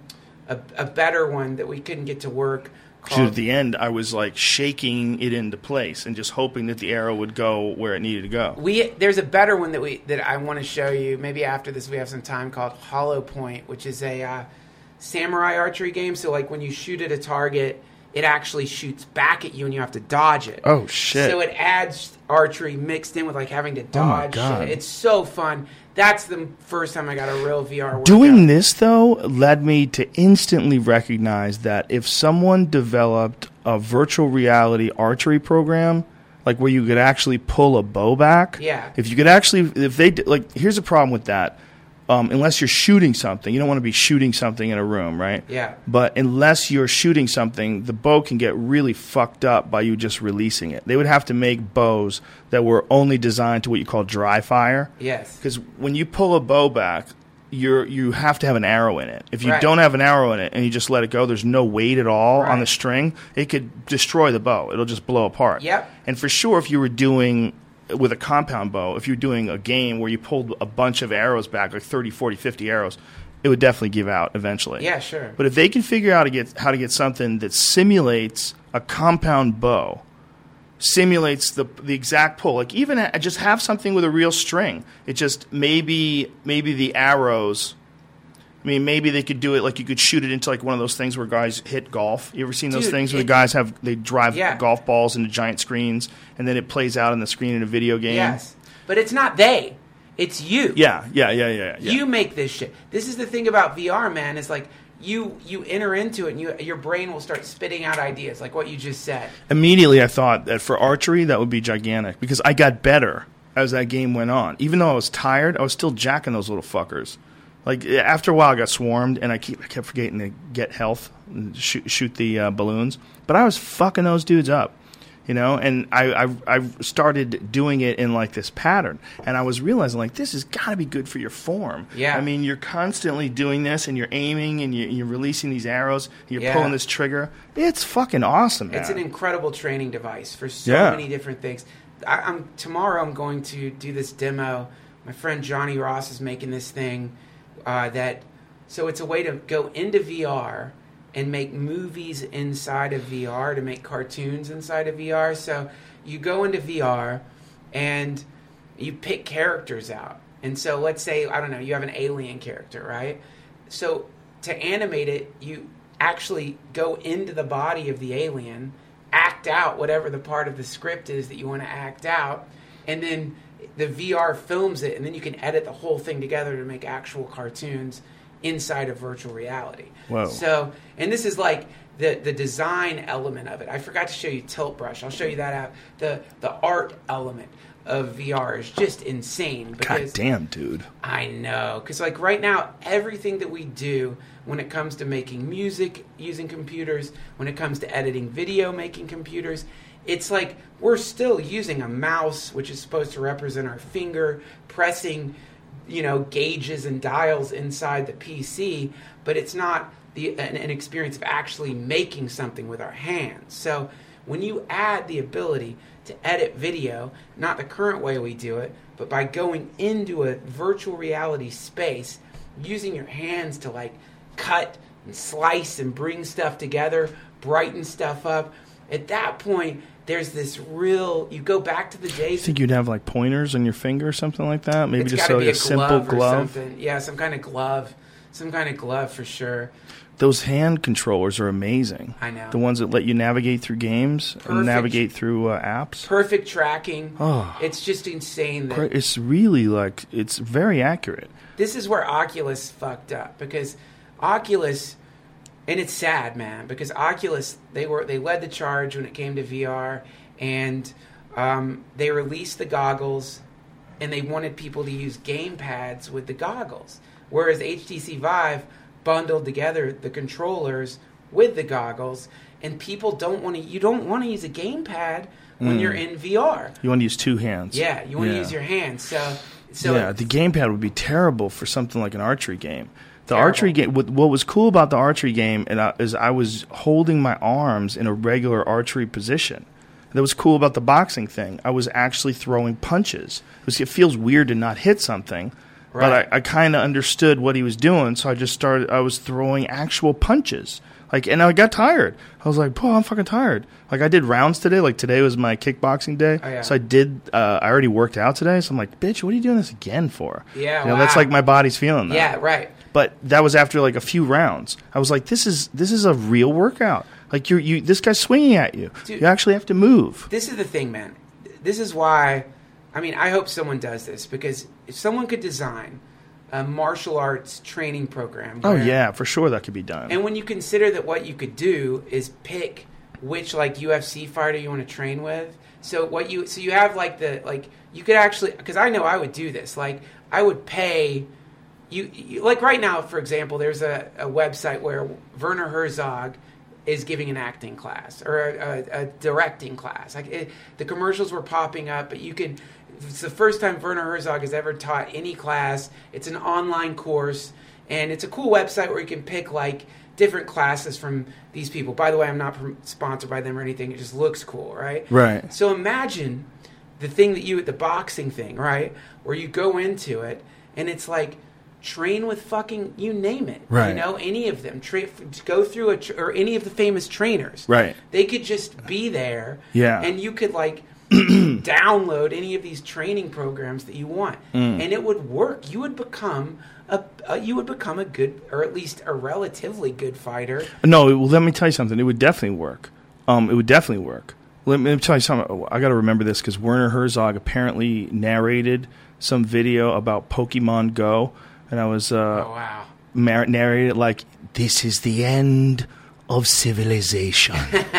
Speaker 2: better one that we couldn't get to work.
Speaker 5: At the end, I was like shaking it into place and just hoping that the arrow would go where it needed to go.
Speaker 2: There's a better one that I want to show you. Maybe after this we have some time, called Hollow Point, which is a samurai archery game. So like when you shoot at a target, it actually shoots back at you and you have to dodge it.
Speaker 5: Oh shit!
Speaker 2: So it adds archery mixed in with like having to dodge.
Speaker 5: Oh my God.
Speaker 2: It's so fun. That's the first time I got a real VR workout.
Speaker 5: Doing this, though, led me to instantly recognize that if someone developed a virtual reality archery program, like where you could actually pull a bow back, here's the problem with that. Unless you're shooting something, you don't want to be shooting something in a room, right?
Speaker 2: Yeah.
Speaker 5: But unless you're shooting something, the bow can get really fucked up by you just releasing it. They would have to make bows that were only designed to what you call dry fire.
Speaker 2: Yes.
Speaker 5: Because when you pull a bow back, you have to have an arrow in it. If you
Speaker 2: Right.
Speaker 5: don't have an arrow in it and you just let it go, there's no weight at all
Speaker 2: Right.
Speaker 5: on the string. It could destroy the bow. It'll just blow apart.
Speaker 2: Yep.
Speaker 5: And for sure, if you were doing with a compound bow, if you're doing a game where you pulled a bunch of arrows back, like 30, 40, 50 arrows, it would definitely give out eventually.
Speaker 2: Yeah, sure.
Speaker 5: But if they can figure out how to get something that simulates a compound bow, simulates the exact pull, like even just have something with a real string. It just maybe the arrows. I mean, maybe they could do it like you could shoot it into like one of those things where guys hit golf. You ever seen those things where the guys they drive golf balls into giant screens and then it plays out on the screen in a video game?
Speaker 2: Yes. But it's not they. It's you.
Speaker 5: Yeah.
Speaker 2: You make this shit. This is the thing about VR, man. It's like you enter into it and your brain will start spitting out ideas like what you just said.
Speaker 5: Immediately I thought that for archery that would be gigantic because I got better as that game went on. Even though I was tired, I was still jacking those little fuckers. Like after a while, I got swarmed, and I kept forgetting to get health and shoot the balloons. But I was fucking those dudes up, you know. And I started doing it in like this pattern, and I was realizing like this has got to be good for your form.
Speaker 2: Yeah.
Speaker 5: I mean, you're constantly doing this, and you're aiming, and you're releasing these arrows, and you're pulling this trigger. It's fucking awesome, man.
Speaker 2: It's an incredible training device for so many different things. Tomorrow I'm going to do this demo. My friend Johnny Ross is making this thing. So it's a way to go into VR and make movies inside of VR, to make cartoons inside of VR. So you go into VR and you pick characters out. And so let's say, I don't know, you have an alien character, right? So to animate it, you actually go into the body of the alien, act out whatever the part of the script is that you want to act out, and then the VR films it, and then you can edit the whole thing together to make actual cartoons inside of virtual reality.
Speaker 5: Whoa.
Speaker 2: So, and this is like the design element of it. I forgot to show you Tilt Brush. I'll show you that out. The art element of VR is just insane. Because,
Speaker 5: God damn, dude.
Speaker 2: I know. Because like right now, everything that we do when it comes to making music using computers, when it comes to editing video making computers, it's like we're still using a mouse, which is supposed to represent our finger, pressing, gauges and dials inside the PC, but it's not an experience of actually making something with our hands. So when you add the ability to edit video, not the current way we do it, but by going into a virtual reality space, using your hands to like cut and slice and bring stuff together, brighten stuff up, at that point, there's this real, you go back to the days.
Speaker 5: You think you'd have like pointers on your finger or something like that? Maybe
Speaker 2: it's
Speaker 5: just
Speaker 2: like
Speaker 5: a simple glove?
Speaker 2: Something. Yeah, some kind of glove. Some kind of glove for sure.
Speaker 5: Those hand controllers are amazing.
Speaker 2: I know.
Speaker 5: The ones that let you navigate through games and navigate through apps.
Speaker 2: Perfect tracking.
Speaker 5: Oh,
Speaker 2: it's just insane.
Speaker 5: It's really like, it's very accurate.
Speaker 2: This is where Oculus fucked up, because Oculus, and it's sad, man, because Oculus, they led the charge when it came to VR, and they released the goggles, and they wanted people to use game pads with the goggles, whereas HTC Vive bundled together the controllers with the goggles, and people you don't want to use a gamepad when you're in VR.
Speaker 5: You want to use two hands.
Speaker 2: Yeah, you want to use your hands. So
Speaker 5: yeah, the gamepad would be terrible for something like an archery game. The archery game. What was cool about the archery game is I was holding my arms in a regular archery position. That was cool about the boxing thing. I was actually throwing punches. It feels weird to not hit something.
Speaker 2: Right.
Speaker 5: But I kind of understood what he was doing, so I was throwing actual punches. And I got tired. I was like, I'm fucking tired. I did rounds today. Today was my kickboxing day.
Speaker 2: Oh, yeah.
Speaker 5: So I already worked out today. So I'm like, bitch, what are you doing this again for?
Speaker 2: Yeah, wow.
Speaker 5: That's my body's feeling that.
Speaker 2: Yeah, right.
Speaker 5: But that was after a few rounds. I was like, this is a real workout. This guy's swinging at you.
Speaker 2: Dude,
Speaker 5: you actually have to move.
Speaker 2: This is the thing, man. This is why, I hope someone does this, because if someone could design a martial arts training program.
Speaker 5: Oh, yeah, for sure that could be done.
Speaker 2: And when you consider that what you could do is pick which UFC fighter you want to train with. So you have you could actually, because I know I would do this. I would pay you right now, for example, there's a website where Werner Herzog is giving an acting class or a directing class. The commercials were popping up, but you can. It's the first time Werner Herzog has ever taught any class. It's an online course, and it's a cool website where you can pick different classes from these people. By the way, I'm not sponsored by them or anything. It just looks cool, right?
Speaker 5: Right.
Speaker 2: So imagine the thing the boxing thing, right? Where you go into it, and it's train with fucking, you name it.
Speaker 5: Right.
Speaker 2: Any of them. Go through or any of the famous trainers.
Speaker 5: Right.
Speaker 2: They could just be there.
Speaker 5: Yeah.
Speaker 2: And you could download any of these training programs that you want, and it would work. You would become a good, or at least a relatively good fighter.
Speaker 5: No, let me tell you something. It would definitely work. It would definitely work. Let me tell you something. I got to remember this because Werner Herzog apparently narrated some video about Pokemon Go, and I was narrated this is the end of civilization.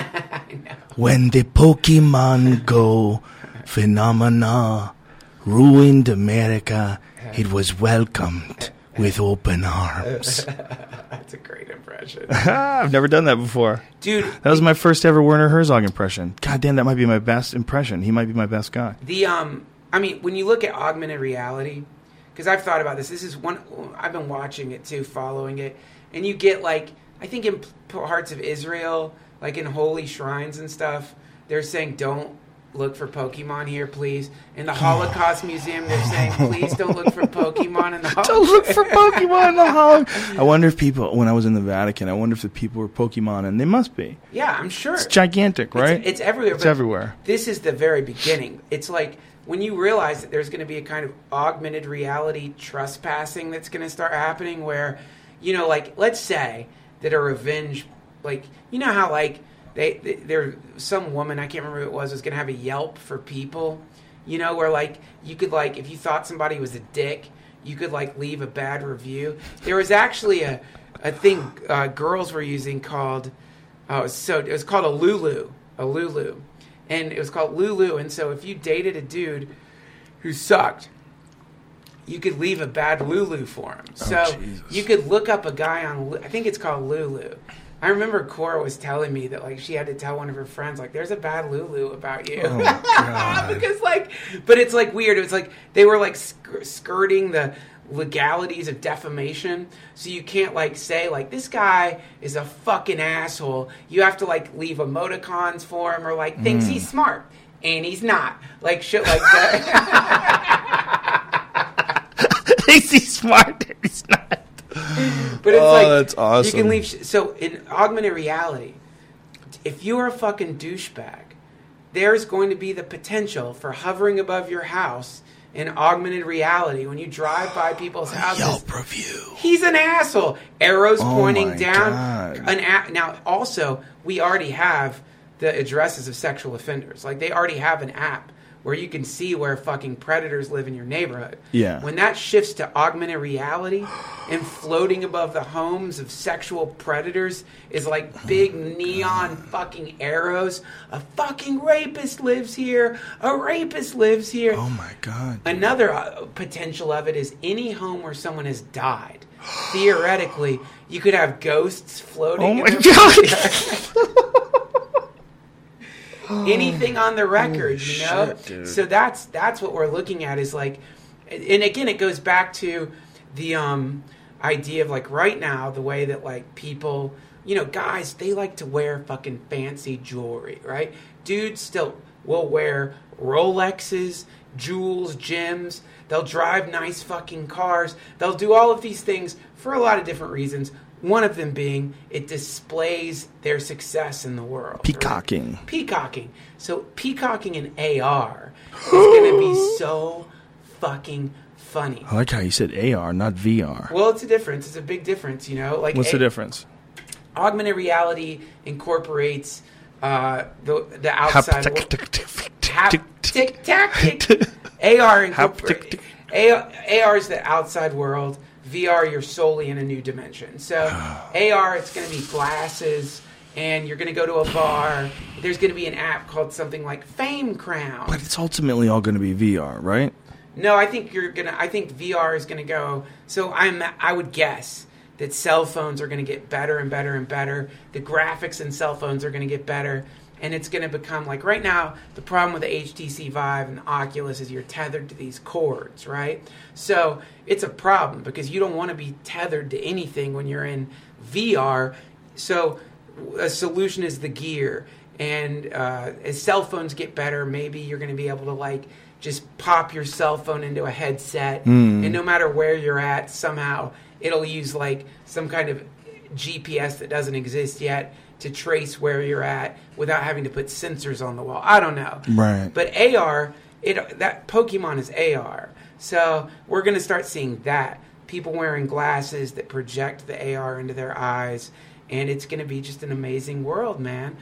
Speaker 5: When the Pokemon Go phenomena ruined America, it was welcomed with open arms.
Speaker 2: That's a great impression.
Speaker 5: I've never done that before.
Speaker 2: Dude.
Speaker 5: That was my first ever Werner Herzog impression. God damn, that might be my best impression. He might be my best guy.
Speaker 2: When you look at augmented reality, because I've thought about this. This is one, I've been watching it too, following it. And you get I think in parts of Israel, in holy shrines and stuff, they're saying don't look for Pokemon here, please. In the Holocaust Museum, they're saying please don't look for Pokemon in the Holocaust.
Speaker 5: Don't look for Pokemon in the Holocaust. I wonder if people, when I was in the Vatican, I wonder if the people were Pokemon, and they must be.
Speaker 2: Yeah, I'm sure.
Speaker 5: It's gigantic, right?
Speaker 2: It's everywhere.
Speaker 5: It's everywhere.
Speaker 2: This is the very beginning. It's when you realize that there's going to be a kind of augmented reality trespassing that's going to start happening where, let's say that a revenge, how there's some woman, I can't remember who it was going to have a Yelp for people, where you could if you thought somebody was a dick, you could like leave a bad review. There was actually a thing girls were using called it was called a Lulu, and it was called Lulu. And so if you dated a dude who sucked, you could leave a bad Lulu for him. So you could look up a guy on, I think it's called Lulu. I remember Cora was telling me that like she had to tell one of her friends like there's a bad Lulu about you.
Speaker 5: Oh, God.
Speaker 2: Because like, but it's like weird. It was like they were like skirting the legalities of defamation, so you can't like say like this guy is a fucking asshole. You have to like leave emoticons for him or like thinks he's smart and he's not, like shit like that.
Speaker 5: Thinks he's smart and he's not.
Speaker 2: But it's like
Speaker 5: that's awesome.
Speaker 2: You can leave. So in augmented reality, if you're a fucking douchebag, there's going to be the potential for hovering above your house in augmented reality when you drive by people's houses.
Speaker 5: Yelp review.
Speaker 2: He's an asshole. Arrows pointing
Speaker 5: my
Speaker 2: down.
Speaker 5: God.
Speaker 2: Now, also, we already have the addresses of sexual offenders. Like, they already have an app where you can see where fucking predators live in your neighborhood.
Speaker 5: Yeah.
Speaker 2: When that shifts to augmented reality and floating above the homes of sexual predators is like big neon fucking arrows. A fucking rapist lives here. A rapist lives here.
Speaker 5: Oh my God.
Speaker 2: Another potential of it is any home where someone has died. Theoretically, you could have ghosts floating.
Speaker 5: Oh my
Speaker 2: in
Speaker 5: God.
Speaker 2: Anything on the record, you know?
Speaker 5: Shit, dude.
Speaker 2: So that's what we're looking at is like, and again, it goes back to the idea of like right now, the way that like people, you know, guys, they like to wear fucking fancy jewelry, right? Dudes still will wear Rolexes, jewels, gems. They'll drive nice fucking cars. They'll do all of these things for a lot of different reasons. One of them being it displays their success in the world.
Speaker 5: Peacocking.
Speaker 2: Right? Peacocking. So peacocking in AR is going to be so fucking funny.
Speaker 5: I like how you said AR, not VR.
Speaker 2: Well, it's a difference. It's a big difference, you know? Like
Speaker 5: What's the difference?
Speaker 2: Augmented reality incorporates the outside world. Haptic tactic. AR incorporates AR is the outside world. VR, you're solely in a new dimension. So AR, it's going to be glasses, and you're going to go to a bar. There's going to be an app called something like Fame Crown.
Speaker 5: But it's ultimately all going to be VR, right?
Speaker 2: No, I think I think VR is going to go. So I would guess that cell phones are going to get better and better and better. The graphics in cell phones are going to get better. And it's going to become like right now, the problem with the HTC Vive and the Oculus is you're tethered to these cords, right? So it's a problem because you don't want to be tethered to anything when you're in VR. So a solution is the gear. And as cell phones get better, maybe you're going to be able to like just pop your cell phone into a headset. And no matter where you're at, somehow it'll use like some kind of GPS that doesn't exist yet to trace where you're at without having to put sensors on the wall. I don't know.
Speaker 5: Right.
Speaker 2: But AR, that Pokemon is AR. So we're going to start seeing that. People wearing glasses that project the AR into their eyes. And it's going to be just an amazing world, man.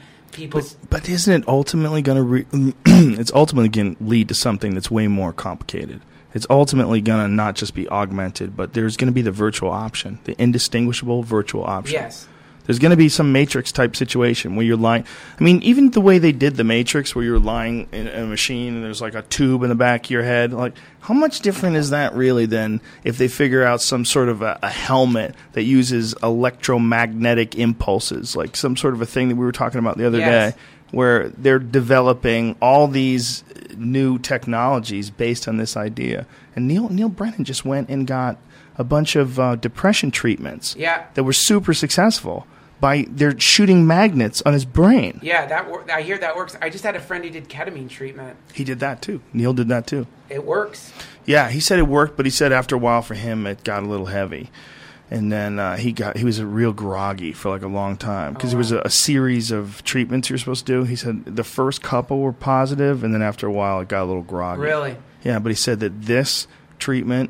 Speaker 5: But isn't it ultimately going to it's ultimately going to lead to something that's way more complicated. It's ultimately going to not just be augmented, but there's going to be the virtual option, the indistinguishable virtual option.
Speaker 2: Yes.
Speaker 5: There's going to be some Matrix-type situation where you're lying. I mean, even the way they did the Matrix, where you're lying in a machine and there's like a tube in the back of your head, like how much different is that really than if they figure out some sort of a helmet that uses electromagnetic impulses, like some sort of a thing that we were talking about the other day, where they're developing all these new technologies based on this idea. And Neil Brennan just went and got a bunch of depression treatments that were super successful. They're shooting magnets on his brain.
Speaker 2: Yeah, I hear that works. I just had a friend who did ketamine treatment.
Speaker 5: He did that too. Neil did that too.
Speaker 2: It works.
Speaker 5: Yeah, he said it worked, but he said after a while for him it got a little heavy. And then he was real groggy for like a long time because there was a series of treatments you're supposed to do. He said the first couple were positive, and then after a while it got a little groggy.
Speaker 2: Really?
Speaker 5: Yeah, but he said that this treatment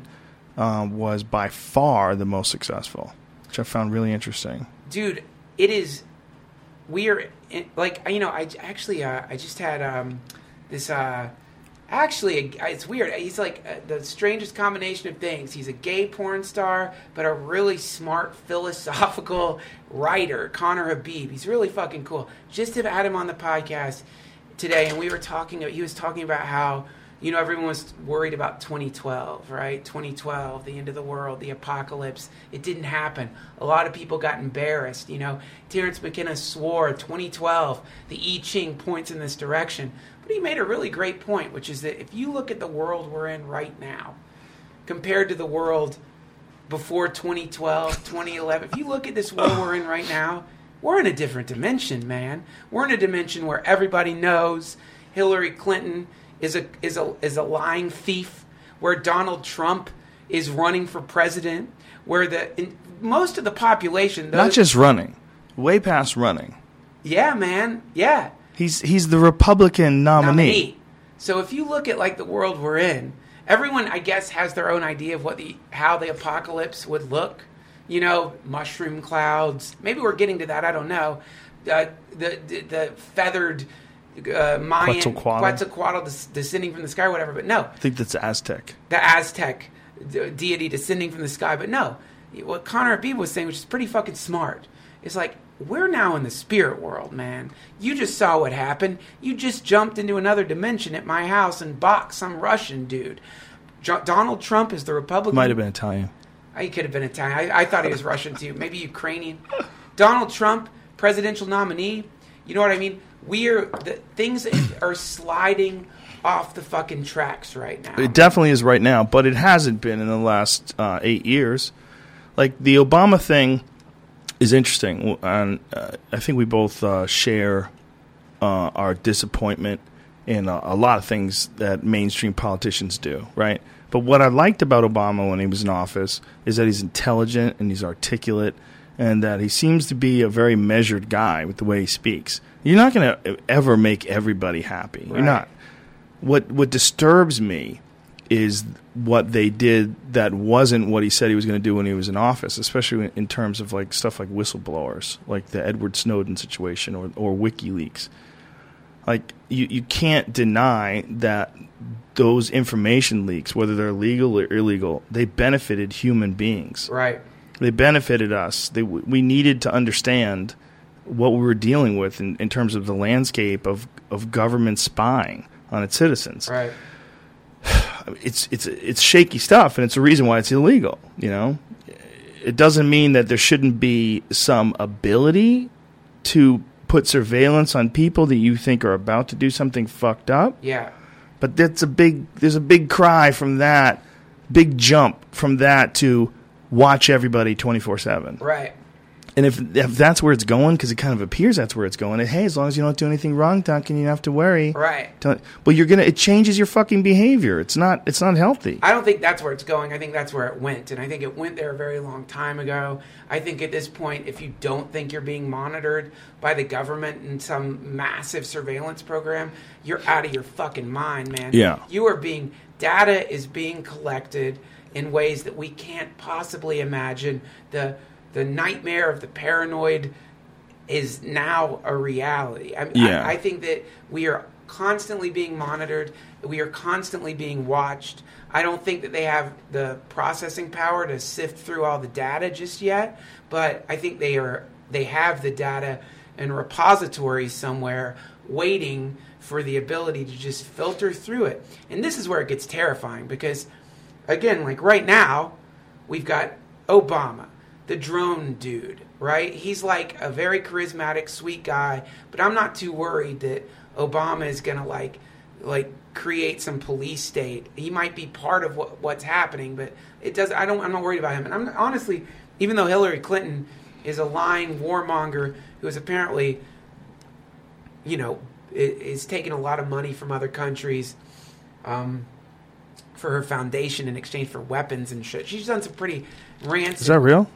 Speaker 5: was by far the most successful, which I found really interesting.
Speaker 2: Dude, it is. We are like, you know, I just had this actually, it's weird. He's like the strangest combination of things. He's a gay porn star, but a really smart philosophical writer, Connor Habib. He's really fucking cool. Just had him on the podcast today, and he was talking about how, you know, everyone was worried about 2012, right? 2012, the end of the world, the apocalypse. It didn't happen. A lot of people got embarrassed. You know, Terence McKenna swore 2012, the I Ching points in this direction. But he made a really great point, which is that if you look at the world we're in right now, compared to the world before 2012, 2011, if you look at this world we're in right now, we're in a different dimension, man. We're in a dimension where everybody knows Hillary Clinton is a lying thief, where Donald Trump is running for president, where most of the population...
Speaker 5: Not just running, way past running.
Speaker 2: Yeah, man, yeah.
Speaker 5: He's the Republican nominee.
Speaker 2: So if you look at like the world we're in, everyone, I guess, has their own idea of how the apocalypse would look. You know, mushroom clouds. Maybe we're getting to that. I don't know. The feathered... Mayan, Quetzalcoatl descending from the sky or whatever, but no.
Speaker 5: I think that's Aztec.
Speaker 2: The Aztec deity descending from the sky, but no. What Connor Habib was saying, which is pretty fucking smart, is like, we're now in the spirit world, man. You just saw what happened. You just jumped into another dimension at my house and boxed some Russian dude. Donald Trump is the Republican...
Speaker 5: Might have been Italian.
Speaker 2: He could have been Italian. I thought he was Russian too. Maybe Ukrainian. Donald Trump, presidential nominee. You know what I mean? Things are sliding off the fucking tracks right now.
Speaker 5: It definitely is right now, but it hasn't been in the last 8 years. Like, the Obama thing is interesting, and I think we both share our disappointment in a lot of things that mainstream politicians do, right? But what I liked about Obama when he was in office is that he's intelligent and he's articulate, and that he seems to be a very measured guy with the way he speaks. You're not going to ever make everybody happy. Right. You're not. What disturbs me is what they did that wasn't what he said he was going to do when he was in office, especially in terms of like stuff like whistleblowers, like the Edward Snowden situation or WikiLeaks. Like, you can't deny that those information leaks, whether they're legal or illegal, they benefited human beings.
Speaker 2: Right.
Speaker 5: They benefited us. We needed to understand what we were dealing with in terms of the landscape of government spying on its citizens.
Speaker 2: Right.
Speaker 5: It's shaky stuff, and it's a reason why it's illegal. You know, it doesn't mean that there shouldn't be some ability to put surveillance on people that you think are about to do something fucked up.
Speaker 2: Yeah. But
Speaker 5: there's a big cry from that, big jump from that to watch everybody 24/7.
Speaker 2: Right.
Speaker 5: And if that's where it's going, because it kind of appears that's where it's going, and hey, as long as you don't do anything wrong, Duncan, you don't have to worry.
Speaker 2: Right.
Speaker 5: Well, it changes your fucking behavior. It's not healthy.
Speaker 2: I don't think that's where it's going. I think that's where it went, and I think it went there a very long time ago. I think at this point, if you don't think you're being monitored by the government in some massive surveillance program, you're out of your fucking mind, man.
Speaker 5: Yeah.
Speaker 2: Data is being collected in ways that we can't possibly imagine. The nightmare of the paranoid is now a reality. I think that we are constantly being monitored. We are constantly being watched. I don't think that they have the processing power to sift through all the data just yet, but I think they have the data in repositories somewhere waiting for the ability to just filter through it. And this is where it gets terrifying because, again, like right now, we've got Obama, the drone dude, right? He's like a very charismatic, sweet guy, but I'm not too worried that Obama is going to like create some police state. He might be part of what's happening, but I'm not worried about him. And I'm honestly, even though Hillary Clinton is a lying warmonger who is apparently, you know, is taking a lot of money from other countries for her foundation in exchange for weapons and shit. She's done some pretty rancid...
Speaker 5: Is that real?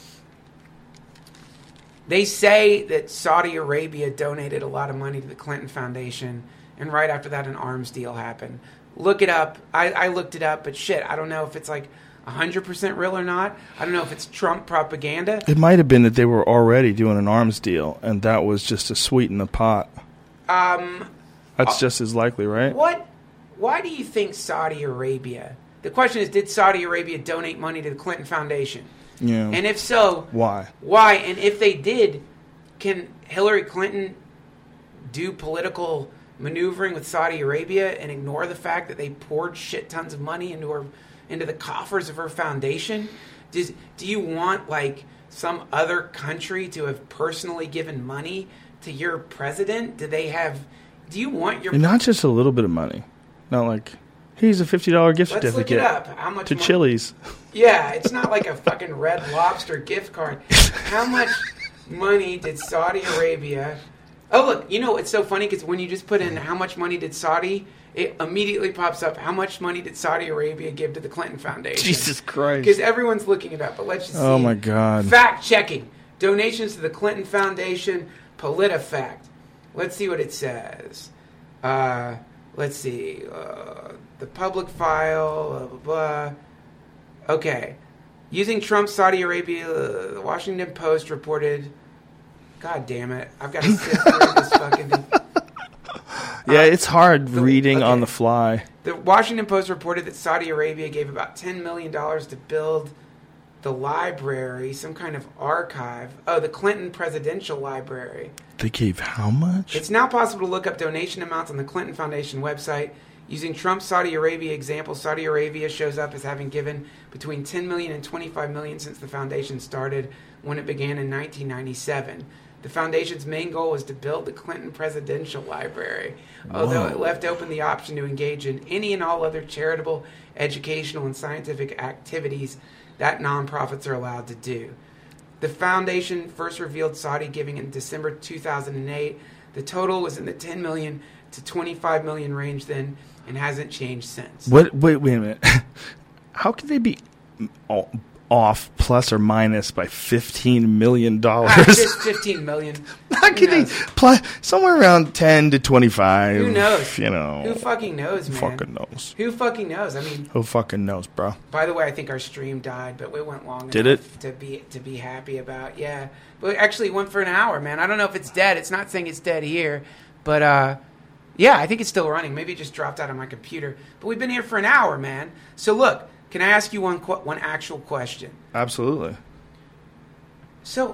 Speaker 2: They say that Saudi Arabia donated a lot of money to the Clinton Foundation, and right after that, an arms deal happened. Look it up. I looked it up, but shit, I don't know if it's like 100% real or not. I don't know if it's Trump propaganda.
Speaker 5: It might have been that they were already doing an arms deal, and that was just to sweeten the pot. That's just as likely, right?
Speaker 2: why do you think Saudi Arabia... The question is, did Saudi Arabia donate money to the Clinton Foundation?
Speaker 5: Yeah.
Speaker 2: And if so...
Speaker 5: Why?
Speaker 2: Why? And if they did, can Hillary Clinton do political maneuvering with Saudi Arabia and ignore the fact that they poured shit tons of money into the coffers of her foundation? Do you want, like, some other country to have personally given money to your president? Do you want your...
Speaker 5: And not just a little bit of money. Not like, here's a $50 gift
Speaker 2: Let's
Speaker 5: certificate
Speaker 2: look it up. How much
Speaker 5: to
Speaker 2: money?
Speaker 5: Chili's.
Speaker 2: Yeah, it's not like a fucking Red Lobster gift card. How much money did Saudi Arabia... Oh, look, it's so funny because when you just put in how much money did Saudi... It immediately pops up, how much money did Saudi Arabia give to the Clinton Foundation?
Speaker 5: Jesus Christ.
Speaker 2: Because everyone's looking it up, but let's just see.
Speaker 5: Oh, my God.
Speaker 2: Fact-checking. Donations to the Clinton Foundation, PolitiFact. Let's see what it says. Let's see. The public file, blah, blah, blah. Okay. Using Trump's Saudi Arabia, the Washington Post reported... God damn it. I've got to sit through this fucking thing.
Speaker 5: Yeah, it's hard reading on the fly.
Speaker 2: The Washington Post reported that Saudi Arabia gave about $10 million to build the library, some kind of archive. Oh, the Clinton Presidential Library.
Speaker 5: They gave how much?
Speaker 2: It's now possible to look up donation amounts on the Clinton Foundation website. Using Trump's Saudi Arabia example, Saudi Arabia shows up as having given between $10 million and $25 million since the foundation started when it began in 1997. The foundation's main goal was to build the Clinton Presidential Library, although it left open the option to engage in any and all other charitable, educational, and scientific activities that nonprofits are allowed to do. The foundation first revealed Saudi giving in December 2008. The total was in the $10 million to $25 million range then and hasn't changed since.
Speaker 5: Wait a minute. How could they be off plus or minus by $15 million?
Speaker 2: Just $15 million.
Speaker 5: How can they somewhere around 10 to 25?
Speaker 2: Who knows?
Speaker 5: Who
Speaker 2: fucking knows, man?
Speaker 5: Fucking knows.
Speaker 2: Who fucking knows? I mean,
Speaker 5: who fucking knows, bro?
Speaker 2: By the way, I think our stream died, but we went long
Speaker 5: Did
Speaker 2: enough
Speaker 5: it?
Speaker 2: to be happy about. Yeah, but actually it went for an hour, man. I don't know if it's dead. It's not saying it's dead here, but yeah, I think it's still running. Maybe it just dropped out of my computer. But we've been here for an hour, man. So look. Can I ask you one actual question?
Speaker 5: Absolutely.
Speaker 2: So,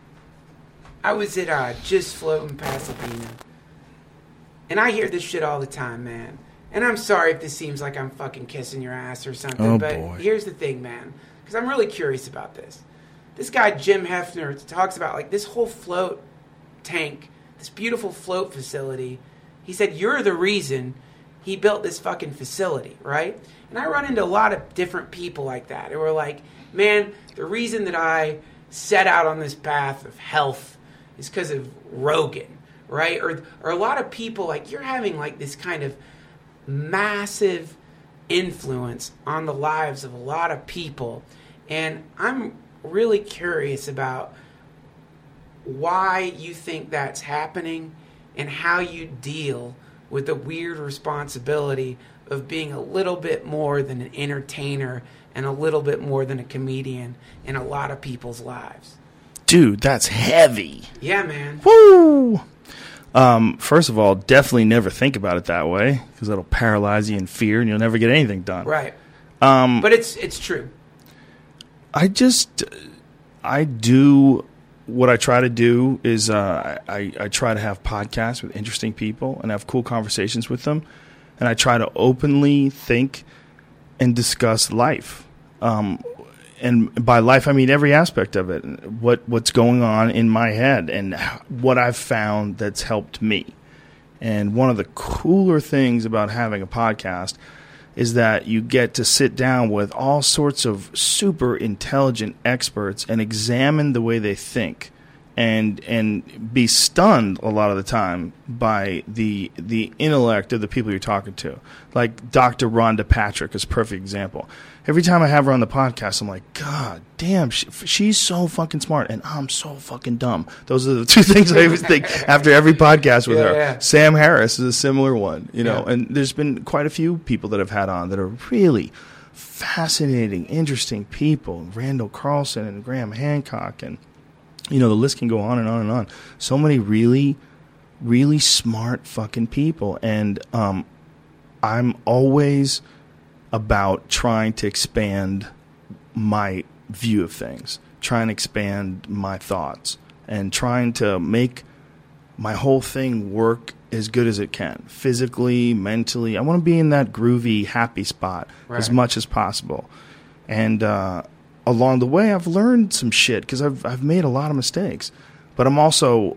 Speaker 2: I was at Just Floating Pasadena, and I hear this shit all the time, man. And I'm sorry if this seems like I'm fucking kissing your ass or something, but here's the thing, man, because I'm really curious about this. This guy, Jim Hefner, talks about, like, this whole float tank, this beautiful float facility. He said, you're the reason he built this fucking facility, right? And I run into a lot of different people like that who are like, man, the reason that I set out on this path of health is because of Rogan, right? Or a lot of people, like, you're having like this kind of massive influence on the lives of a lot of people. And I'm really curious about why you think that's happening and how you deal with the weird responsibility of being a little bit more than an entertainer and a little bit more than a comedian in a lot of people's lives.
Speaker 5: Dude, that's heavy.
Speaker 2: Yeah, man.
Speaker 5: Woo! First of all, definitely never think about it that way because that'll paralyze you in fear and you'll never get anything done.
Speaker 2: Right. But it's true.
Speaker 5: I do... What I try to do is I try to have podcasts with interesting people and have cool conversations with them. And I try to openly think and discuss life. And by life, I mean every aspect of it. What's going on in my head and what I've found that's helped me. And one of the cooler things about having a podcast is that you get to sit down with all sorts of super intelligent experts and examine the way they think and be stunned a lot of the time by the intellect of the people you're talking to. Like Dr. Rhonda Patrick is a perfect example. Every time I have her on the podcast, I'm like, God damn, she's so fucking smart, and I'm so fucking dumb. Those are the two things I always think after every podcast with her. Yeah. Sam Harris is a similar one, you know, and there's been quite a few people that I've had on that are really fascinating, interesting people. Randall Carlson and Graham Hancock, and, you know, the list can go on and on and on. So many really, really smart fucking people, and I'm always about trying to expand my view of things, trying to expand my thoughts, and trying to make my whole thing work as good as it can, physically, mentally. I want to be in that groovy, happy spot as much as possible. And along the way, I've learned some shit because I've made a lot of mistakes. But I'm also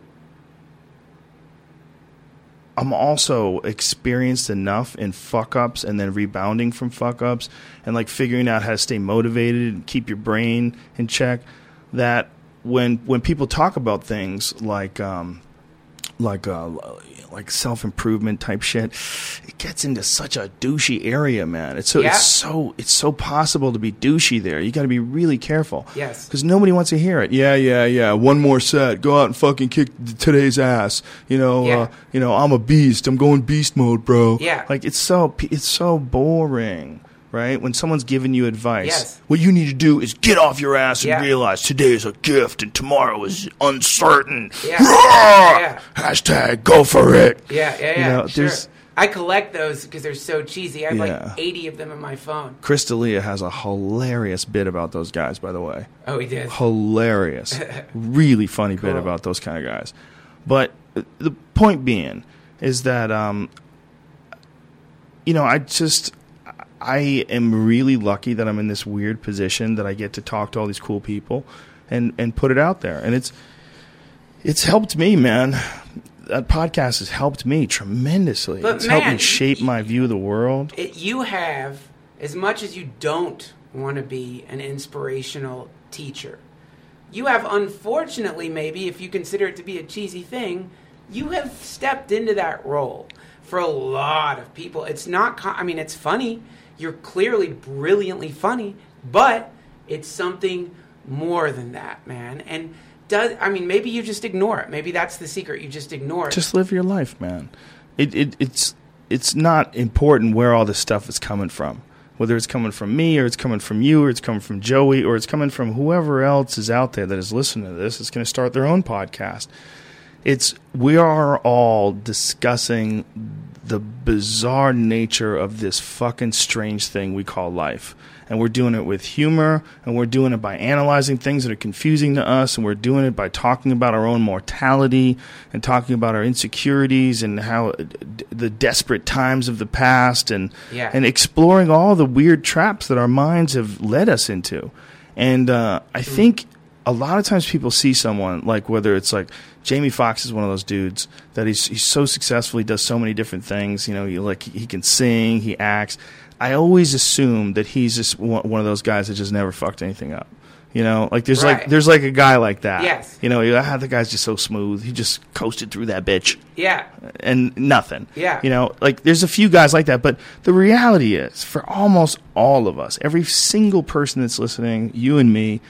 Speaker 5: experienced enough in fuck-ups and then rebounding from fuck-ups and like figuring out how to stay motivated and keep your brain in check that when people talk about things like self-improvement type shit, it gets into such a douchey area, man. It's so possible to be douchey there. You got to be really careful.
Speaker 2: Yes.
Speaker 5: Because nobody wants to hear it. Yeah. One more set. Go out and fucking kick today's ass. I'm a beast. I'm going beast mode, bro.
Speaker 2: Yeah.
Speaker 5: Like it's so boring. Right? When someone's giving you advice, what you need to do is get off your ass and realize today is a gift and tomorrow is uncertain.
Speaker 2: Yeah.
Speaker 5: Hashtag go for it.
Speaker 2: Yeah. Sure. I collect those because they're so cheesy. I have like 80 of them in my phone.
Speaker 5: Chris D'Elia has a hilarious bit about those guys, by the way.
Speaker 2: Oh, he did?
Speaker 5: Hilarious. Really funny bit about those kind of guys. But the point being is that, I am really lucky that I'm in this weird position that I get to talk to all these cool people and put it out there. And it's helped me, man. That podcast has helped me tremendously. It's helped me shape my view of the world.
Speaker 2: You have, as much as you don't want to be an inspirational teacher, you have, unfortunately, maybe, if you consider it to be a cheesy thing, you have stepped into that role for a lot of people. It's not, it's funny. You're clearly brilliantly funny, but it's something more than that, man. And maybe you just ignore it. Maybe that's the secret. You just ignore it.
Speaker 5: Just live your life, man. It's not important where all this stuff is coming from. Whether it's coming from me or it's coming from you or it's coming from Joey or it's coming from whoever else is out there that is listening to this, is going to start their own podcast. We are all discussing the bizarre nature of this fucking strange thing we call life. And we're doing it with humor, and we're doing it by analyzing things that are confusing to us, and we're doing it by talking about our own mortality and talking about our insecurities and how the desperate times of the past and exploring all the weird traps that our minds have led us into. And I think a lot of times people see someone, like whether it's like Jamie Foxx is one of those dudes that he's so successful, he does so many different things, he can sing, he acts. I always assume that he's just one of those guys that just never fucked anything up. There's like a guy like that.
Speaker 2: Yes.
Speaker 5: The guy's just so smooth. He just coasted through that bitch.
Speaker 2: Yeah.
Speaker 5: And nothing.
Speaker 2: Yeah.
Speaker 5: There's a few guys like that, but the reality is, for almost all of us, every single person that's listening, you and me,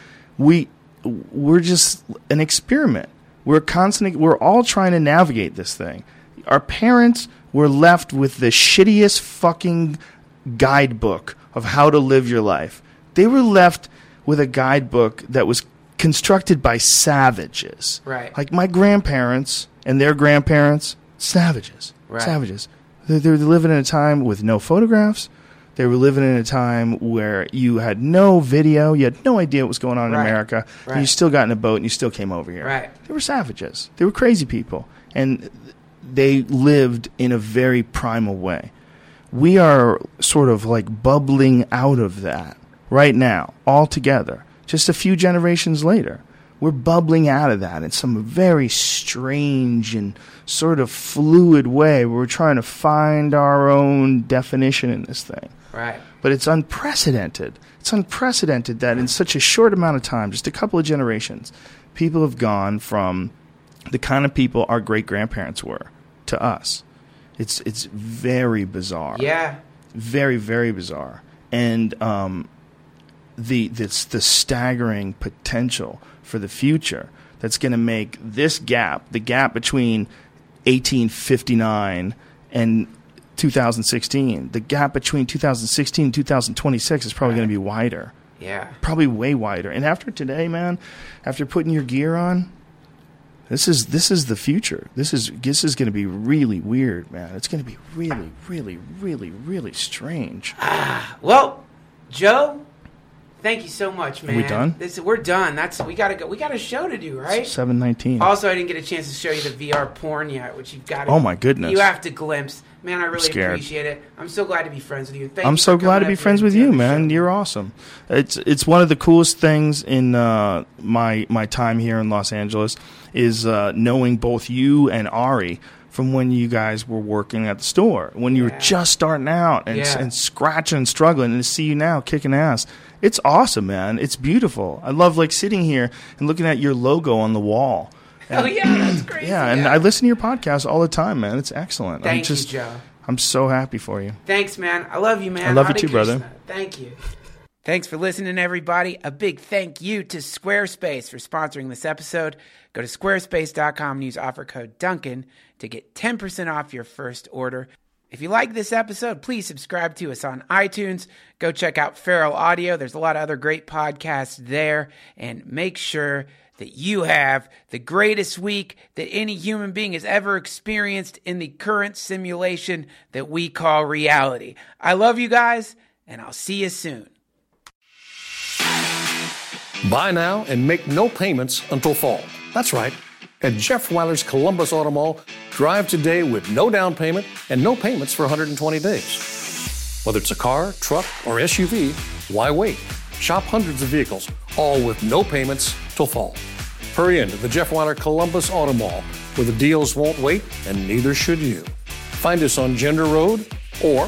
Speaker 5: we're just an experiment. We're all trying to navigate this thing. Our parents were left with the shittiest fucking guidebook of how to live your life. They were left with a guidebook that was constructed by savages.
Speaker 2: Right.
Speaker 5: Like my grandparents and their grandparents, savages.
Speaker 2: Right.
Speaker 5: Savages. They're living in a time with no photographs. They were living in a time where you had no video. You had no idea what was going on in America.
Speaker 2: Right.
Speaker 5: And you still got in a boat and you still came over here.
Speaker 2: Right.
Speaker 5: They were savages. They were crazy people. And they lived in a very primal way. We are sort of like bubbling out of that right now, all together. Just a few generations later, we're bubbling out of that in some very strange and sort of fluid way where we're trying to find our own definition in this thing.
Speaker 2: Right.
Speaker 5: But it's unprecedented. It's unprecedented that in such a short amount of time, just a couple of generations, people have gone from the kind of people our great-grandparents were to us. It's very bizarre.
Speaker 2: Yeah.
Speaker 5: Very, very bizarre. And the staggering potential for the future that's going to make this gap, the gap between 1859 and 2016, the gap between 2016 and 2026 is probably going to be wider.
Speaker 2: Yeah.
Speaker 5: Probably way wider. And after today, man, after putting your gear on, This is the future. This is going to be really weird, man. It's going to be really, really, really, really strange.
Speaker 2: Well, Joe, thank you so much, man.
Speaker 5: Are we done?
Speaker 2: We're done. We gotta go. We got a show to do, right?
Speaker 5: 7:19.
Speaker 2: Also, I didn't get a chance to show you the VR porn yet, which you've got to.
Speaker 5: Oh my goodness!
Speaker 2: You have to glimpse. Man, I really
Speaker 5: Scared.
Speaker 2: appreciate it. I'm so glad to be friends with you.
Speaker 5: I'm so glad to be friends with you, man. You're awesome. It's one of the coolest things in my time here in Los Angeles is knowing both you and Ari from when you guys were working at the store, when you were just starting out and scratching and struggling, and to see you now kicking ass. It's awesome, man. It's beautiful. I love sitting here and looking at your logo on the wall.
Speaker 2: Oh, yeah, that's crazy.
Speaker 5: Yeah, and I listen to your podcast all the time, man. It's excellent.
Speaker 2: Thank you, Joe.
Speaker 5: I'm so happy for you.
Speaker 2: Thanks, man. I love you, man.
Speaker 5: I love you too, brother.
Speaker 2: Thank you. Thanks for listening, everybody. A big thank you to Squarespace for sponsoring this episode. Go to squarespace.com and use offer code Duncan to get 10% off your first order. If you like this episode, please subscribe to us on iTunes. Go check out Feral Audio. There's a lot of other great podcasts there. And make sure that you have the greatest week that any human being has ever experienced in the current simulation that we call reality. I love you guys, and I'll see you soon.
Speaker 1: Buy now and make no payments until fall. That's right. At Jeff Weiler's Columbus Auto Mall, drive today with no down payment and no payments for 120 days. Whether it's a car, truck, or SUV, why wait? Shop hundreds of vehicles, all with no payments till fall. Hurry into the Jeff Weiler Columbus Auto Mall, where the deals won't wait and neither should you. Find us on Gender Road or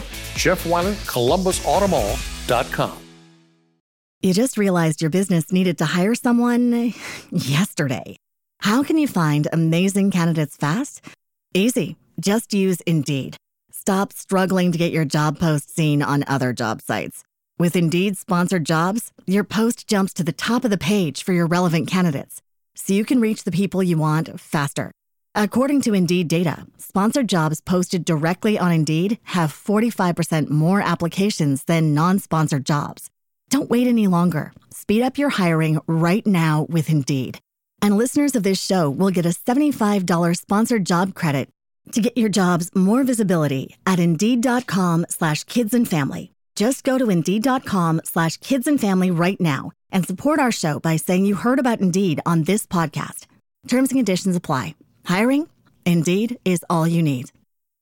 Speaker 1: JeffWeilerColumbusAutomall.com.
Speaker 4: You just realized your business needed to hire someone yesterday. How can you find amazing candidates fast? Easy. Just use Indeed. Stop struggling to get your job post seen on other job sites. With Indeed sponsored jobs, your post jumps to the top of the page for your relevant candidates, so you can reach the people you want faster. According to Indeed data, sponsored jobs posted directly on Indeed have 45% more applications than non-sponsored jobs. Don't wait any longer. Speed up your hiring right now with Indeed. And listeners of this show will get a $75 sponsored job credit to get your jobs more visibility at Indeed.com/kidsandfamily. Just go to Indeed.com/kidsandfamily right now and support our show by saying you heard about Indeed on this podcast. Terms and conditions apply. Hiring? Indeed is all you need.